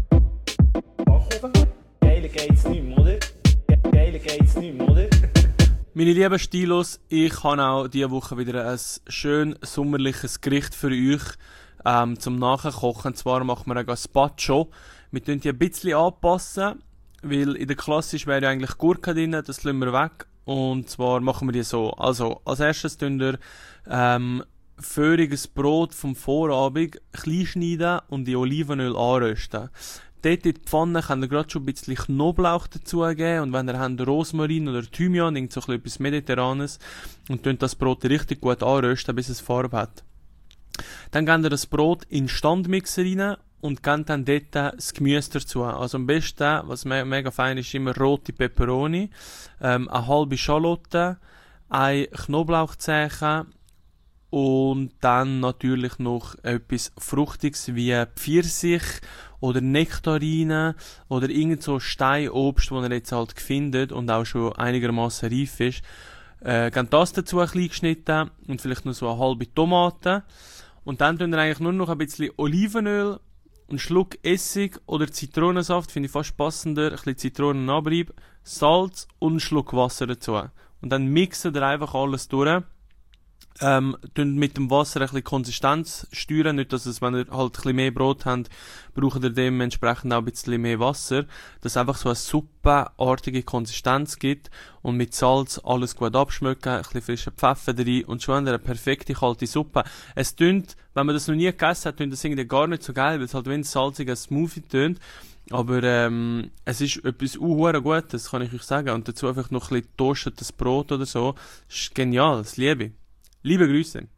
Geiler geht's nicht mehr, oder? Meine lieben Stilos, ich habe auch diese Woche wieder ein schön sommerliches Gericht für euch zum Nachkochen. Und zwar machen wir ein Gazpacho. Wir tun die ein bisschen anpassen. Weil in der Klasse wäre ja eigentlich Gurke drin, das lassen wir weg. Und zwar machen wir die so. Also, als erstes tun wir feuriges Brot vom Vorabend klein schneiden und in Olivenöl anrösten. Dort in die Pfanne könnt ihr gerade schon ein bisschen Knoblauch dazugeben. Und wenn ihr habt Rosmarin oder Thymian, irgend so etwas Mediterranes, und tun das Brot richtig gut anrösten, bis es Farbe hat. Dann gebt ihr das Brot in den Standmixer rein und gebt dann dort das Gemüse dazu. Also am besten, was mega fein ist, immer rote Peperoni, eine halbe Schalotte, ein Knoblauchzehen und dann natürlich noch etwas Fruchtiges wie Pfirsich oder Nektarine oder irgend so Steinobst, das ihr jetzt halt findet und auch schon einigermaßen reif ist. Gebt das dazu klein geschnitten und vielleicht noch so eine halbe Tomate. Und dann tun wir eigentlich nur noch ein bisschen Olivenöl, einen Schluck Essig oder Zitronensaft, finde ich fast passender, ein bisschen Zitronenabrieb, Salz und einen Schluck Wasser dazu. Und dann mixen wir einfach alles durch. Tun mit dem Wasser ein bisschen Konsistenz steuern, nicht, dass es, wenn ihr halt ein bisschen mehr Brot habt, braucht ihr dementsprechend auch ein bisschen mehr Wasser, dass es einfach so eine suppenartige Konsistenz gibt und mit Salz alles gut abschmecken, ein bisschen frischen Pfeffer rein und schon eine perfekte kalte Suppe. Es tönt, wenn man das noch nie gegessen hat, tönt das irgendwie gar nicht so geil, weil es halt wie ein salziger Smoothie tönt. Aber es ist etwas Gutes, kann ich euch sagen. Und dazu einfach noch ein bisschen toastetes Brot oder so. Das ist genial, das liebe ich. Liebe Grüße.